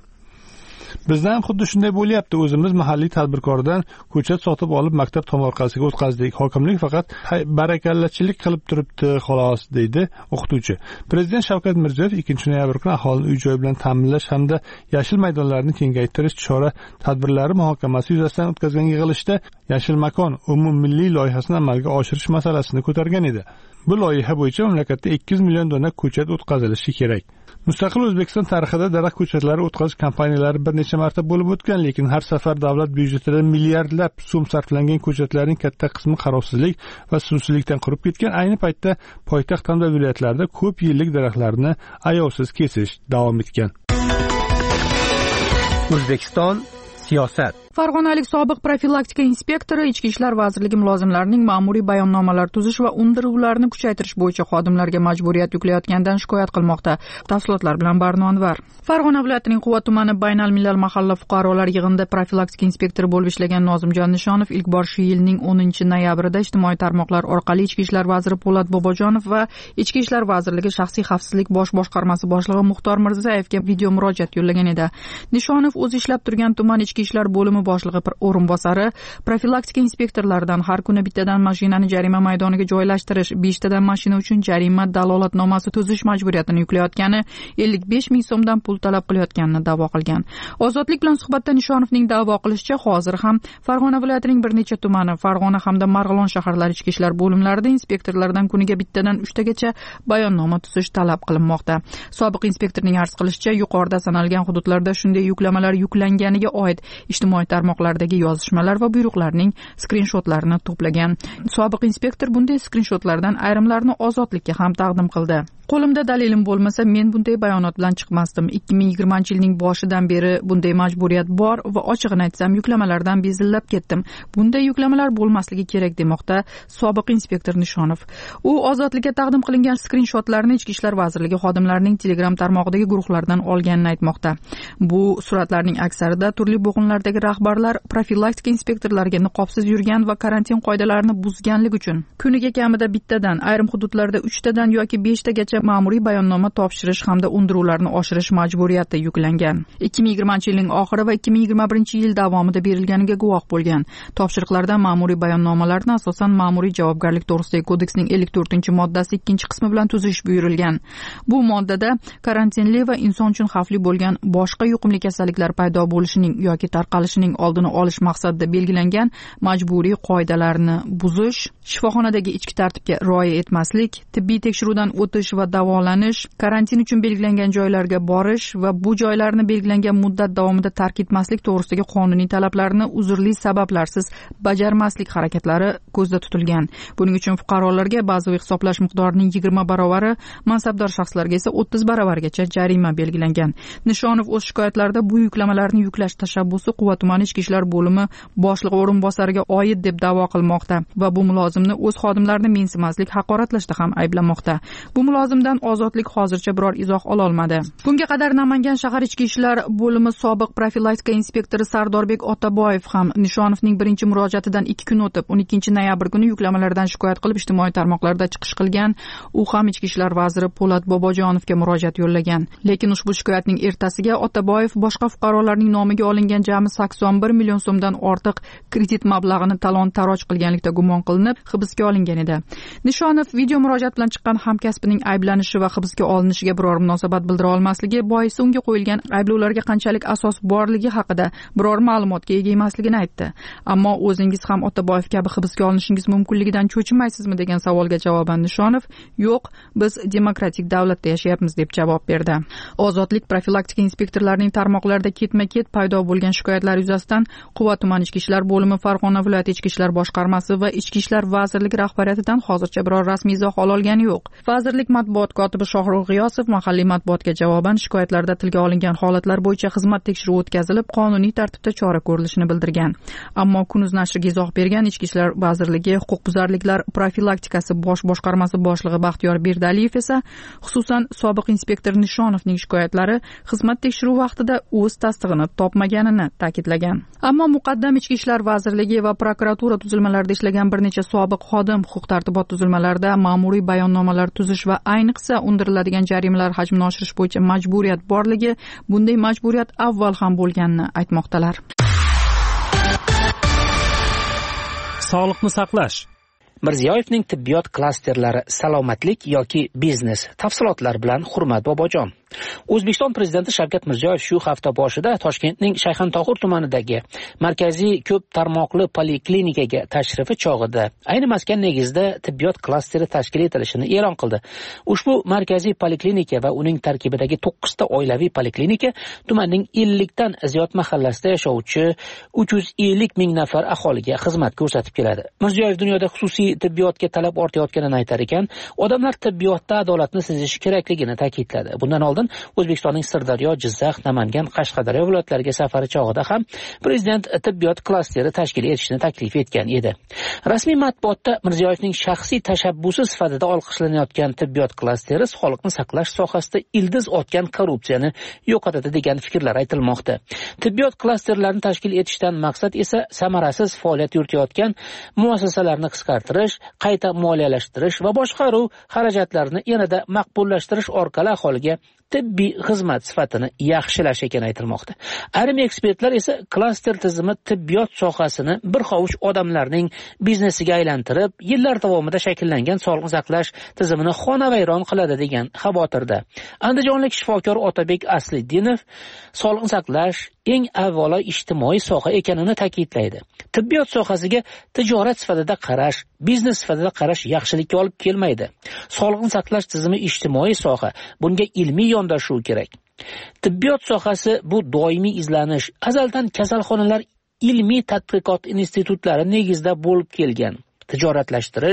Bizdan ham xuddi shunday bo'lyapti. O'zimiz mahalliy tadbirkordan ko'chat sotib olib maktab tomorqasiga o'tkazdik. Hokimlik faqat barakallachilik qilib turibdi, xolos, deydi o'qituvchi. Prezident Shavkat Mirziyoyev ikkinchi noyabr kuni aholini uy-joy bilan ta'minlash hamda yashil maydonlarni kengaytirish chora tadbirlari muhokamasi yuzasidan o'tkazgan yig'ilishda yashil makon umummilliy loyihasini amalga oshirish masalasini ko'targan edi. Bu loyiha bo'yicha mamlakatda ikki yuz million dona ko'chat o'tkazilishi kerak. Mustaqil O'zbekiston tarixida daraxt ko'chatlari o'tkazish kompaniyalari bir necha marta bo'lib o'tgan, lekin har safar davlat byudjetidan milliardlab so'm sarflangan ko'chatlarning katta qismi qarovsizlik va suvsizlikdan qurib ketgan. Ayni paytda poytaxt hamda viloyatlarda ko'p yillik daraxtlarni ayovsiz kesish davom etgan. O'zbekiston siyosat. Farg'onalik sobiq profilaktika inspektori Ichki ishlar vazirligi mulozimlarining ma'muriy bayonnomalar tuzish va undiruvlarni kuchaytirish bo'yicha xodimlarga majburiyat yuklayotganidan shikoyat qilmoqda. Tafsilotlar bilan Barno Anvar. Farg'ona viloyatining Quva tumani Baynal millal mahalla fuqarolar yig'inida profilaktika inspektori bo'lib ishlagan Nozimjon Nishonov ilk bor shu yilning o'ninchi noyabrida ijtimoiy tarmoqlar orqali Ichki ishlar vaziri Po'lat Bobojonov va Ichki ishlar vazirligi shaxsiy xavfsizlik bosh boshqarmasi boshlig'i Muxtor Mirzayevga video murojaat yo'llagan edi. Nishonov o'zi ishlab turgan tuman ichki ishlar bo'limi boshlig'i o'rinbosari profilaktika inspektorlaridan har kuni bittadan mashinani jarima maydoniga joylashtirish, beshtadan mashina uchun jarima dalolatnomasi tuzish majburiyatini yuklayotgani, ellik besh ming so'mdan pul talab qilayotganini da'vo qilgan. Ozodlik bilan suhbatda Nishonovning da'vo qilishicha, hozir ham Farg'ona viloyatining bir necha tumani, Farg'ona hamda Marg'ilon shaharlari ichki ishlar bo'limlarida inspektorlardan kuniga bittadan uchtagacha bayonnoma tuzish talab qilinmoqda. Sobiq inspektorning arz qilishicha, yuqorida sanalgan hududlarda shunday yuklamalar yuklanganiga oid ijtimoiy tarmoqlardagi yozishmalar va buyruqlarning skrinshotlarini to'plagan. Sobiq inspektor bunday skrinshotlardan ayrimlarini Ozodlikka ham taqdim qildi. Qo'limda dalilim bo'lmasa, men bunday bayonot bilan chiqmasdim. ikki ming yigirmanchi yilning boshidan beri bunday majburiyat bor va ochig'ini aytsam, yuklamalardan bezillab ketdim. Bunday yuklamalar bo'lmasligi kerak demoqda sobiq inspektor Nishonov. U ozodlikka taqdim qilingan skrinshotlarni Ichki ishlar vazirligi xodimlarining Telegram tarmog'idagi guruhlardan olganini aytmoqda. Bu suratlarning aksarida turli bo'g'inlardagi rahbarlar profilaktika inspektorlariga niqobsiz yurgan va karantin qoidalarini buzganlik uchun kuniga kamida bittadan, ayrim hududlarda uchtadan yoki beshtagacha ma'muriy bayonnoma topshirish hamda undiruvlarni oshirish majburiyati yuklangan. ikki ming yigirmanchi yilning oxiri va ikki ming yigirma birinchi yil davomida berilganiga guvoh bo'lgan. Topshiriqlarda ma'muriy bayonnomalarni asosan ma'muriy javobgarlik to'g'risidagi kodeksning ellik to'rtinchi moddasi ikkinchi qismi bilan tuzish buyurilgan. Bu moddada karantinli va inson uchun xavfli bo'lgan boshqa yuqumli kasalliklar paydo bo'lishining yoki tarqalishining oldini olish maqsadida belgilangan majburiy qoidalarni buzish, shifoxonadagi ichki tartibga rioya etmaslik, tibbiy tekshiruvdan o'tish va davolanish, karantin uchun belgilangan joylarga borish va bu joylarni belgilangan muddat davomida tark etmaslik to'g'risidagi qonuniy talablarni uzrli sabablarsiz bajarmaslik harakatlari ko'zda tutilgan. Buning uchun fuqarolarga bazaviy hisoblash miqdorining yigirma barovari, mansabdor shaxslarga esa o'ttiz barobargacha jarima belgilangan. Nishonov o'z shikoyatlarida bu yuklamalarni yuklash tashabbusi Quva tumani ichki ishlar bo'limi boshlig'i o'rinbosariga oid deb da'vo qilmoqda va bu mulozimni o'z xodimlarini mensimaslik, haqoratlashda ham ayblamoqda. Bu mulozimdan ozodlik hozircha biror izoh ola olmadi. Bunga qadar Namangan shahar ichki ishlar bo'limi sobiq profilaktika inspektori Sardorbek Otaboyev ham Nishonovning birinchi murojaatidan ikki kun o'tib, o'n ikkinchi noyabr kuni yuklamalardan shikoyat qilib ijtimoiy tarmoqlarda chiqish qilgan. U ham ichki ishlar vaziri Po'lat Bobojonovga murojaat yo'llagan. Lekin ushbu shikoyatning ertasiga Otaboyev boshqa fuqarolarning nomiga olingan jami sakson bir million so'mdan ortiq kredit mablag'ini talon-taroj qilganlikda gumon qilinib hibsga olingan edi. Nishonov video murojaat bilan chiqqan hamkasbining ayblanishi va hibsga olinishiga biror munosabat bildira olmasligi boisi unga qo'yilgan ayblovlarga qanchalik asos borligi haqida biror ma'lumotga ega emasligini aytdi. Ammo o'zingiz ham Otaboyev kabi hibsga olinishingiz mumkinligidan cho'chimaysizmi degan savolga javoban Nishonov, "Yo'q, biz demokratik davlatda yashayapmiz" deb javob berdi. Ozodlik profilaktika inspektorlarining tarmoqlarida ketma-ket paydo bo'lgan shikoyatlar yuzasidan Quva tumani ichki ishlar bo'limi, Farg'ona viloyati ichki ishlar boshqarmasi va ichki ishlar vazirligi rahbariyatidan hozircha biror rasmiy izoh ola olgani yo'q. Vazirlik matbuot kotibi Shohrux G'iyosov mahalliy matbuotga javoban shikoyatlarda tilga olingan holatlar bo'yicha xizmat tekshiruvi o'tkazilib, qonuniy tartibda chora ko'rilishini bildirgan. Ammo Kunuz nashriga izoh bergan Ichki ishlar vazirligi huquqbuzarliklar profilaktikasi bosh boshqarmasi boshlig'i Baxtiyor Berdaliyev esa xususan sobiq inspektor Nishonovning shikoyatlari xizmat tekshiruvi vaqtida o'z tasdig'ini topmaganini ta'kidlagan. Ammo muqaddam Ichki ishlar vazirligi va prokuratura tuzilmalarida ishlagan bir necha sobiq xodim huquq-tartibot tuzilmalarida ma'muriy bayonnomalar tuzish va ayniqsa undiriladigan jarimalar hajmini oshirish bo'yicha majburiyat borligi, bunday majburiyat avval ham bo'lganini aytmoqdalar. Sog'liqni saqlash. Mirziyoyevning tibbiyot klasterlari salomatlik yoki biznes tafsilotlari bilan Hurmat Bobojon. O'zbekiston prezidenti Shavkat Mirziyoyev shu hafta boshida Toshkentning Shayxontohur tumanidagi markaziy ko'p tarmoqli poliklinikaga tashrifi chog'ida ayni maskan negizida tibbiyot klasteri tashkil etilishini e'lon qildi. Ushbu markaziy poliklinika va uning tarkibidagi to'qqiz ta oilaviy poliklinika tumanning ellik dan ziyod mahallasida yashovchi uch yuz ellik ming nafar aholiga xizmat ko'rsatib keladi. Mirziyoyev dunyoda xususiy tibbiyotga talab ortayotganini aytar ekan, odamlar tibbiyotda adolatni sezishi kerakligini ta'kidladi. Bundan oldin O'zbekistonning Sirdaryo, Jizzax, Namangan, Qashqadaryo viloyatlariga safari chog'ida ham prezident tibbiyot klasteri tashkil etishni taklif etgan edi. Rasmiy matbuotda Mirziyoyevning shaxsiy tashabbusi sifatida olqishlanayotgan tibbiyot klasteri sog'liqni saqlash sohasida ildiz otgan korrupsiyani yo'qotadi degan fikrlar aytilmoqda. Tibbiyot klasterlarini tashkil etishdan maqsad esa samarasiz faoliyat yuritayotgan muassasalarni qisqartirish, qayta moliyalashtirish va boshqaruv xarajatlarini yanada maqbullashtirish orqali aholiga tibbiy xizmat sifatini yaxshilash ekani aytilmoqda. Ayrim ekspertlar esa klaster tizimi tibbiyot sohasini bir hovuch odamlarning biznesiga aylantirib, yillar davomida shakllangan sog'liqni saqlash tizimini xonavayron qiladi degan xavotirda. Andijonlik shifokor Otabek Asliddinov sog'liqni saqlash eng avvalo ijtimoiy soha ekanini ta'kidlaydi. Tibbiyot sohasiga tijorat sifatida qarash, biznes sifatida qarash yaxshilikka olib kelmaydi. Sog'liqni saqlash tizimi ijtimoiy soha, bunga ilmiy yondashuv kerak. Tibbiyot sohasi bu doimiy izlanish, azaldan kasalxonalar ilmiy tadqiqot institutlari negizida bo'lib kelgan. Tijoratlashtirish,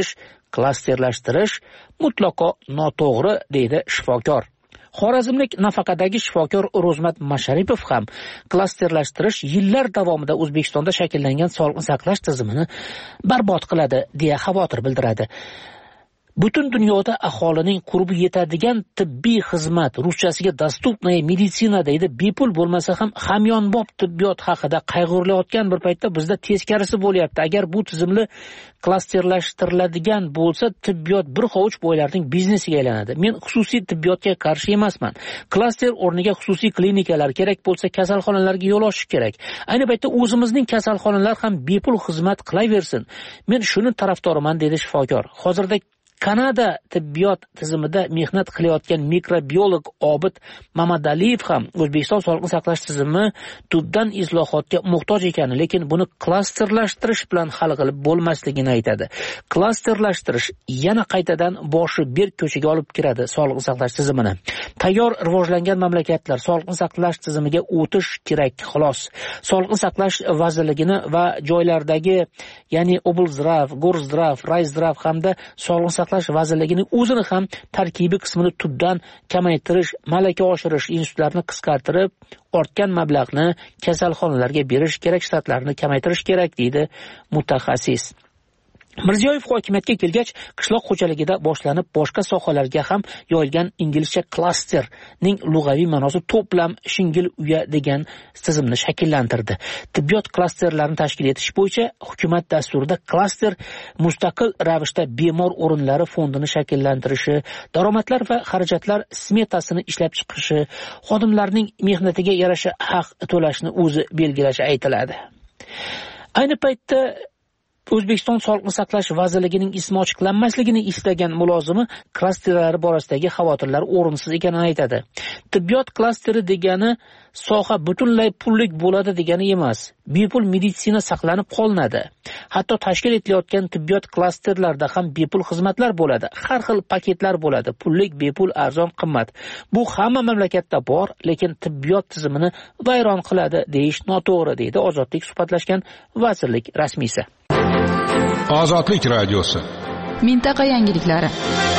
klasterlashtirish mutlaqo noto'g'ri, deydi shifokor. Xorazmlik nafaqadagi shifokor Ro'zmat Masharipov ham klasterlashtirish yillar davomida O'zbekistonda shakllangan sog'liqni saqlash tizimini barbod qiladi deya xavotir bildiradi. Butun dunyoda aholining qurbi yetadigan tibbiy xizmat, ruschasiga dostupnaya meditsina deydi, bepul bo'lmasa ham hamyonbop tibbiyot haqida qayg'urilayotgan bir paytda bizda teskarisi bo'lyapti. Agar bu tizimli klasterlashtiriladigan bo'lsa, tibbiyot bir hovuch boylarning biznesiga aylanadi. Men xususiy tibbiyotga qarshi emasman. Klaster o'rniga xususiy klinikalar, kerak bo'lsa kasalxonalarga yo'l ochish kerak. Ayni paytda o'zimizning kasalxonalar ham bepul xizmat qilaversin. Men shuni tarafdoriman, dedi shifokor. Hozirda Kanada tibbiyot tizimida mehnat qilayotgan mikrobiolog Obid Mamadaliyev ham O'zbekiston sog'liqni saqlash tizimi tubdan islohotga muhtoj ekan, lekin buni klasterlashtirish bilan hal qilib bo'lmasligini aytadi. Klasterlashtirish yana qaytadan boshi berk ko'chaga olib kiradi sog'liqni saqlash tizimini. Tayyor rivojlangan mamlakatlar sog'liqni saqlash tizimiga o'tish kerak, xolos. Sog'liqni saqlash vazirligini va joylardagi, ya'ni Oblzdrav, Gorzdrav, Rayzdrav hamda sog'liqni saqlash vazirligining o'zini ham tarkibiy qismini tubdan kamaytirish, malaka oshirish, institutlarni qisqartirib, ortgan mablag'ni kasalxonalarga berish kerak, shtatlarni kamaytirish kerak, deydi mutaxassis. Mirziyoyev hokimiyatga kelgach, qishloq xo'jaligida boshlanib boshqa sohalarga ham yoyilgan inglizcha klasterning lug'aviy ma'nosi to'plam shingil uya degan tizimni shakllantirdi. Tibbiyot klasterlarini tashkil etish bo'yicha hukumat dasturida klaster mustaqil ravishda bemor o'rinlari fondini shakllantirishi, daromadlar va xarajatlar smetasini ishlab chiqishi, xodimlarning mehnatiga yarasha haq to'lashni o'zi belgilashi aytiladi. Ayni paytda O'zbekiston sog'liqni saqlash vazirligining ismi ochiqlanmasligini istagan mulozimi klasterlari borasidagi xavotirlar o'rinsiz ekanini aytadi. Tibbiyot klasteri degani soha butunlay pullik bo'ladi degani emas. Bepul meditsina saqlanib qolinadi. Hatto tashkil etilayotgan tibbiyot klasterlarda ham bepul xizmatlar bo'ladi. Har xil paketlar bo'ladi. Pullik, bepul, arzon, qimmat. Bu hamma mamlakatda bor, lekin tibbiyot tizimini vayron qiladi deyish noto'g'ri, deydi Ozodlik suhbatlashgan vazirlik rasmiysi. Ozodlik radiosi. Mintaqa yangiliklari.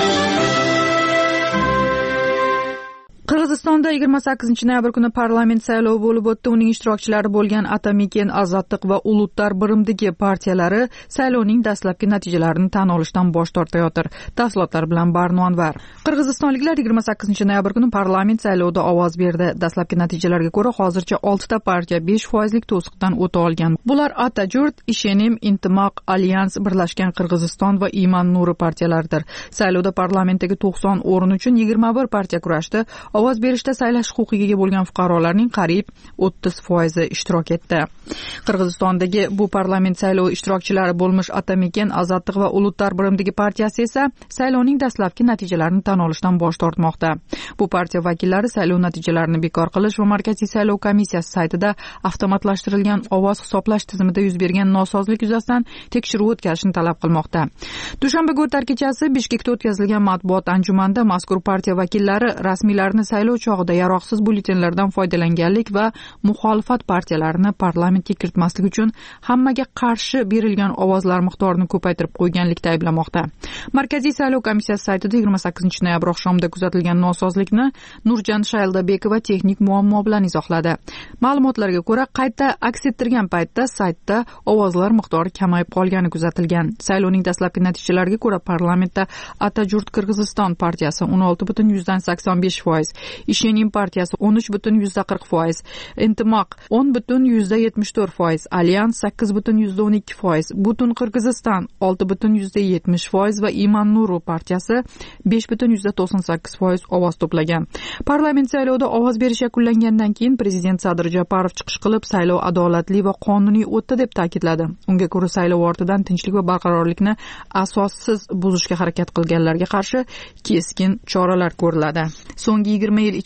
Qirg'izistonda yigirma sakkizinchi noyabr kuni parlament saylovi bo'lib o'tdi. Uning ishtirokchilari bo'lgan Atamiken, Azatliq va Ulutlar birimdagi partiyalari saylovning dastlabki natijalarini tan olishdan bosh tortayotir. Tafsilotlar bilan Barno Anvar. Qirg'izistonliklar yigirma sakkizinchi noyabr kuni parlament saylovida ovoz berdi. Dastlabki natijalarga ko'ra hozircha oltita partiya besh foizlik to'siqdan o'ta olgan. Bular Atajurt, Ishenim, Intimoq, Alyans, Birlashgan Qirg'iziston va Iman Nuri partiyalaridir. Saylovda parlamentdagi to'qson o'rin uchun yigirma bir partiya kurashdi. Ovoz berishda saylash huquqiga ega bo'lgan fuqarolarning qariyb o'ttiz foizi ishtirok etdi. Qirg'izistondagi bu parlament saylovi ishtirokchilari bo'lmish Atamiken, Azatliq va Ulutlar birimdagi partiyasi esa saylovning dastlabki natijalarini tan olishdan bosh tortmoqda. Bu partiya vakillari saylov natijalarini bekor qilish va Markaziy saylov komissiyasi saytida avtomatlashtirilgan ovoz hisoblash tizimida yuz bergan nosozlik yuzasidan tekshiruv o'tkazishni talab qilmoqda. Dushanba o'tar kechasi Bishkekda o'tkazilgan matbuot anjumanida mazkur partiya vakillari rasmiylarni saylov chog'ida yaroqsiz bulletenlardan foydalanganlik va muxolifat partiyalarini parlamentga kiritmaslik uchun hammaga qarshi berilgan ovozlar miqdorini ko'paytirib qo'yganlikda ayblamoqda. Markaziy saylov komissiyasi saytida yigirma sakkizinchi noyabr oqshomida kuzatilgan nosozlikni Nurjan Shayldabekova texnik muammo bilan izohladi. Ma'lumotlarga ko'ra, qayta aks ettirgan paytda saytda ovozlar miqdori kamayib qolgani kuzatilgan. Saylovning dastlabki natijalariga ko'ra parlamentda Atajurt Qirg'iziston partiyasi o'n olti butun yuzdan sakson besh foiz, Ishenim partiyasi o'n uch butun yuzda qirq foiz, Intimoq o'n butun yuzda yetmish to'rt foiz, Alyans sakkiz butun yuzda o'n ikki foiz, Butun Qirg'iziston olti butun yuzda yetmish foiz va Iman Nuru partiyasi besh butun yuzda to'qson sakkiz foiz ovoz to'plagan. Parlament saylovida ovoz berish yakunlangandan keyin prezident Sadir Japarov chiqish qilib, saylov adolatli va qonuniy o'tdi deb ta'kidladi. Unga ko'ra saylov ortidan tinchlik va barqarorlikni asossiz buzishga harakat qilganlarga qarshi keskin choralar ko'riladi. So'nggi yigirma yil ichida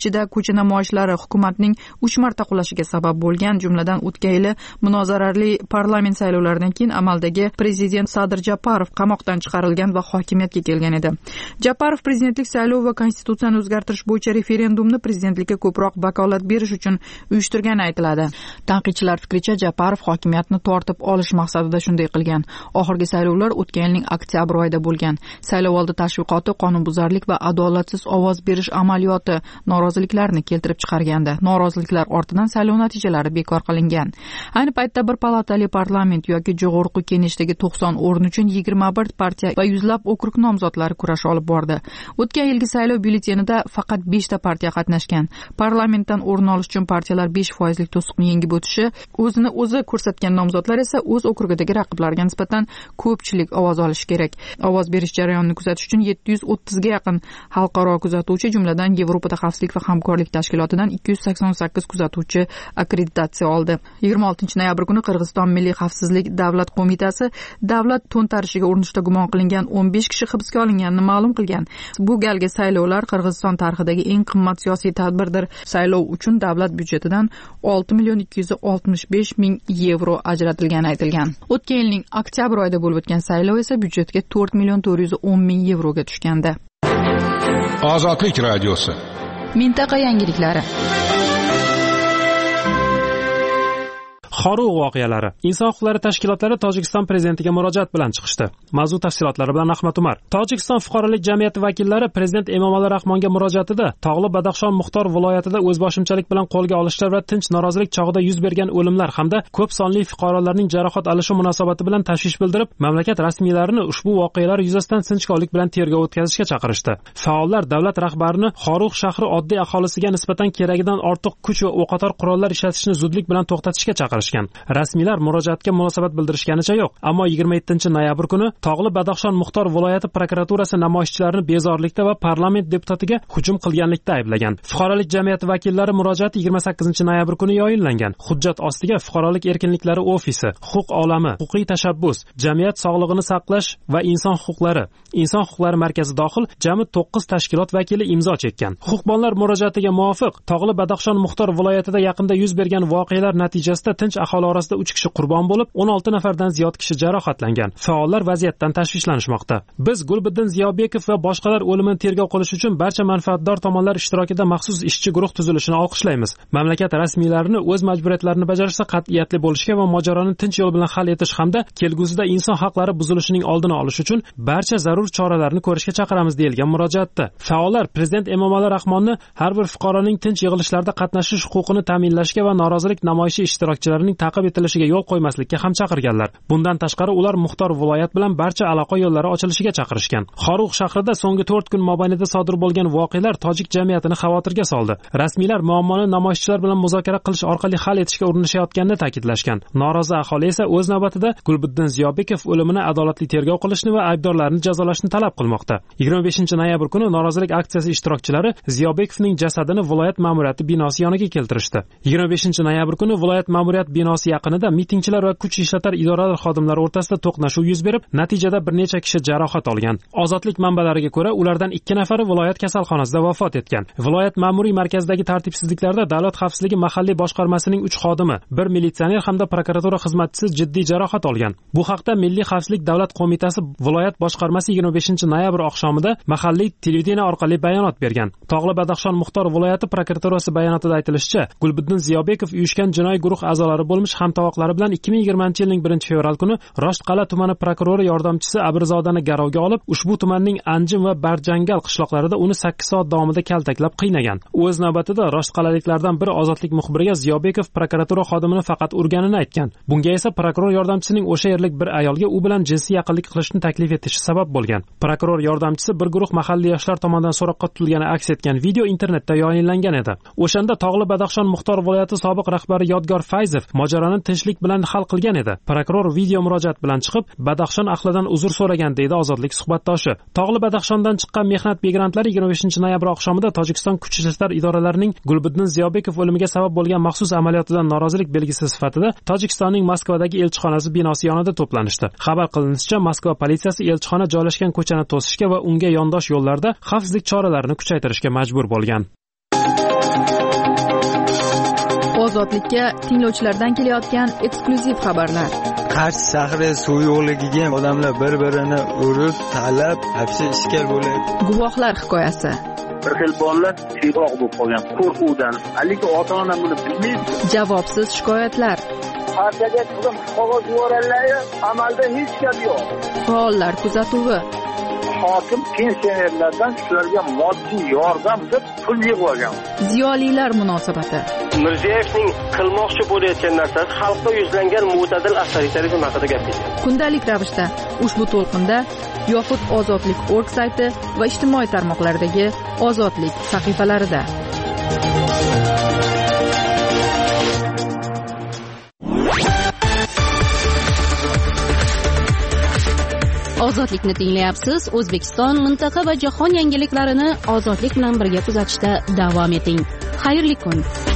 ichida ko'cha namoyishlari hukumatning uch marta qulashiga sabab bo'lgan, jumladan o'tgan yili munozarali parlament saylovlaridan keyin amaldagi prezident Sadir Japarov qamoqdan chiqarilgan va hokimiyatga kelgan edi. Japarov prezidentlik saylov va konstitutsiyani o'zgartirish bo'yicha referendumni prezidentlikka ko'proq vakolat berish uchun uyushtirgani aytiladi. Tanqidchilar fikricha, Japarov hokimiyatni tortib olish maqsadida shunday qilgan. Oxirgi saylovlar o'tgan yilning oktyabr oyida bo'lgan. Saylovoldi tashviqoti qonunbuzarlik va adolatsiz ovoz berish amaliyoti noroziliklarni keltirib chiqargandi. Noroziliklar ortidan saylov natijalari bekor qilingan. Ayni paytda bir palatali parlament yoki Jo'g'org'i Kengashdagi to'qson o'rin uchun yigirma bir partiya va yuzlab okrug nomzodlari kurash olib bordi. O'tgan yilgi saylov byulletenida faqat besh ta partiya qatnashgan. Parlamentdan o'rin olish uchun partiyalar besh foizlik to'siqni yengib o'tishi, o'zini o'zi ko'rsatgan nomzodlar esa o'z okrugidagi raqiblariga nisbatan ko'pchilik ovoz olishi kerak. Ovoz berish jarayonini kuzatish uchun yetti yuz o'ttizga yaqin xalqaro kuzatuvchi, jumladan Yevropada xavfsizlik va hamkorlik tashkilotidan ikki yuz sakson sakkiz kuzatuvchi akkreditatsiya oldi. yigirma oltinchi noyabr kuni Qirg'iziston Milliy xavfsizlik davlat qo'mitasi davlat to'ntarishiga urinishda gumon qilingan o'n besh kishi hibsga olinganini ma'lum qilgan. Bu galgi saylovlar Qirg'iziston tarixidagi eng qimmat siyosiy tadbirdir. Saylov uchun davlat byudjetidan olti million ikki yuz oltmish besh ming yevro ajratilgani aytilgan. O'tgan yilning oktyabr oyida bo'lib o'tgan saylov esa byudjetga to'rt million to'rt yuz o'n ming yevroga tushgandi. Ozodlik radiosi. Mintaqa yangiliklari. Xorug' voqealari. Inson huquqlari tashkilotlari Tojikiston prezidentiga murojaat bilan chiqishdi. Mavzu tafsilotlari bilan Ahmad Umar. Tojikiston fuqarolik jamiyati vakillari prezident Emomali Rahmonga murojaatida Tog'li Badaxshon Muxtor viloyatida o'zboshimchalik bilan qo'lga olishlar va tinch norozilik chog'ida yuz bergan o'limlar hamda ko'p sonli fuqarolarning jarohat olishi munosabati bilan tashvish bildirib, mamlakat rasmiylarini ushbu voqealar yuzasidan sinchkovlik bilan tergov o'tkazishga chaqirishdi. Faollar davlat rahbarini Xorug' shahri oddiy aholisiga nisbatan keragidan ortiq kuch va o'qotar qurollar ishlatishni zudlik bilan to'xtatishga chaqirishgan. Rasmiylar murojaatga munosabat bildirishganicha yo'q, ammo yigirma yettinchi noyabr kuni Tog'li Badaxshon Muxtor viloyati prokuraturasi namoyishchilarni bezorilikda va parlament deputatiga hujum qilganlikda ayblagan. Fuqarolik jamiyati vakillari murojaati yigirma sakkizinchi noyabr kuni yoyinlangan. Hujjat ostiga Fuqarolik erkinliklari ofisi, Huquq olami, Huquqiy tashabbus, Jamiyat sog'lig'ini saqlash va inson huquqlari, Inson huquqlari markazi dohil jami to'qqiz tashkilot vakili imzo chekkan. Huquqbonlar murojaatiga muvofiq, Tog'li Badaxshon Muxtor viloyatida yaqinda yuz bergan voqealar natijasida tinch aholi orasida uch kishi qurbon bo'lib, o'n olti nafardan ziyod kishi jarohatlangan. Faollar vaziyatdan tashvishlanishmoqda. Biz Gulbiddin Ziyobekov va boshqalar o'limini tergov qilish uchun barcha manfaatdor tomonlar ishtirokida maxsus ishchi guruh tuzilishini olqishlaymiz. Mamlakat rasmiylarini o'z majburiyatlarini bajarishda qat'iyatli bo'lishga va mojaroni tinch yo'l bilan hal etish hamda kelgusida inson huquqlari buzilishining oldini olish uchun barcha zarur choralarni ko'rishga chaqiramiz deyilgan murojaatda. Faollar prezident Emomali Rahmonni har bir fuqaroning tinch yig'ilishlarda qatnashish huquqini ta'minlashga va norozilik namoyishi ishtirokchilarining ta'qib etilishiga yo'l qo'ymaslikka ham chaqirganlar. Bundan tashqari ular Muxtor viloyat bilan barcha aloqa yo'llari ochilishiga chaqirishgan. Xorug' shahrida so'nggi to'rt kun mobaynida sodir bo'lgan voqealar tojik jamiyatini xavotirga soldi. Rasmiylar muammoni namoyishchilar bilan muzokara qilish orqali hal etishga urinishayotganini ta'kidlashgan. Norozi aholi esa o'z navbatida Gulbiddin Ziyobekov o'limini adolatli tergov qilishni va aybdorlarni jazolashni talab qilmoqda. yigirma beshinchi noyabr kuni norozilik aksiyasi ishtirokchilari Ziyobekovning jasadini viloyat ma'muriyati binosi yoniga keltirishdi. yigirma beshinchi noyabr kuni viloyat ma'muriyat binosi yaqinida mitingchilar va kuch ishlatar idoralar xodimlari o'rtasida to'qnashuv yuz berib, natijada bir necha kishi jarohat olgan. Ozodlik manbalariga ko'ra, ulardan ikki nafari viloyat kasalxonasida vafot etgan. Viloyat ma'muriy markazidagi tartibsizliklarda Davlat xavfsizligi mahalliy boshqarmasining uch xodimi, bir militsioner hamda prokuratura xizmatchisi jiddiy jarohat olgan. Bu haqda Milliy xavfsizlik davlat qo'mitasi viloyat boshqarmasi yigirma beshinchi noyabr oqshomida mahalliy televideniya orqali bayonot bergan. Tog'li Badaxshon Muxtor viloyati prokuraturasi bayonotida aytilishicha, Gulbiddin Ziyobekov uyushgan jinoiy guruh a'zolari bo'lmish hamtovoqlari bilan ikki ming yigirmanchi yilning birinchi fevral kuni Roshtqal'a tumani prokurori yordamchisi Abirzodani garovga olib, ushbu tumanning Anjim va Barjangal qishloqlarida uni sakkiz soat davomida kaltaklab qiynagan. O'z navbatida Roshtqal'aliklardan biri ozodlik muxbiriga Ziyobekov prokuratura xodimini faqat urganini aytgan. Bunga esa prokuror yordamchisining o'sha yerlik bir ayolga u bilan jinsiy yaqinlik qilishni taklif etishi sabab bo'lgan. Prokuror yordamchisi bir guruh mahalliy yoshlar tomonidan so'roqqa tutilgani aks etgan video internetda yoyinlangan edi. O'shanda Tog'li Badaxshon Muxtor viloyati sobiq rahbari Yodgor Fayzov mojaroni tinchlik bilan hal qilgan edi. Prokuror video murojaat bilan chiqib, Badaxshon ahlidan uzr so'ragan deydi ozodlik suhbatdoshi. Tog'li Badaxshondan chiqqan mehnat migrantlari yigirma beshinchi noyabr oqshomida Tojikiston kuch ishlatar idoralarining Gulbiddin Ziyobekov o'limiga sabab bo'lgan maxsus amaliyotidan norozilik belgisi sifatida Tojikistonning Moskvadagi elchixonasi binosi yonida to'planishdi. Xabar qilinishicha, Moskva politsiyasi elchixona joylashgan ko'chani to'sishga va unga yondosh yo'llarda xavfsizlik choralarini kuchaytirishga majbur bo'lgan. ozodlikka tinglovchilardan kelayotgan eksklyuziv xabarlar. Qarshi shahri suv yo'qligiga odamlar bir-birini urib, talab, hapsi ishkal bo'lyapti. Guvohlar hikoyasi. Bir xil bolalar tiyroq bo'lib qolgan qo'rquvdan, haligi ota-ona buni bilmaydi. Javobsiz shikoyatlar. Partiyaga turib qog'oz yuborganlar, amalda hech gap yo'q. Faollar kuzatuvi. Hokim pensionerlardan shularga moddiy yordam deb pul yig'ib olgan. Ziyolilar munosabati. Mirziyoyevning qilmoqchi bo'layotgan narsasi xalqqa yuzlangan mo'tadil avtoritarizm haqida gapirdi. Kundalik ravishda ushbu to'lqinda yoxud Ozodlik nokta org sayti va ijtimoiy tarmoqlardagi Ozodlik sahifalarida. Ozodlikni tinglayapsiz. O'zbekiston, mintaqa va jahon yangiliklarini ozodlik bilan birga kuzatishda davom eting. Xayrli kun.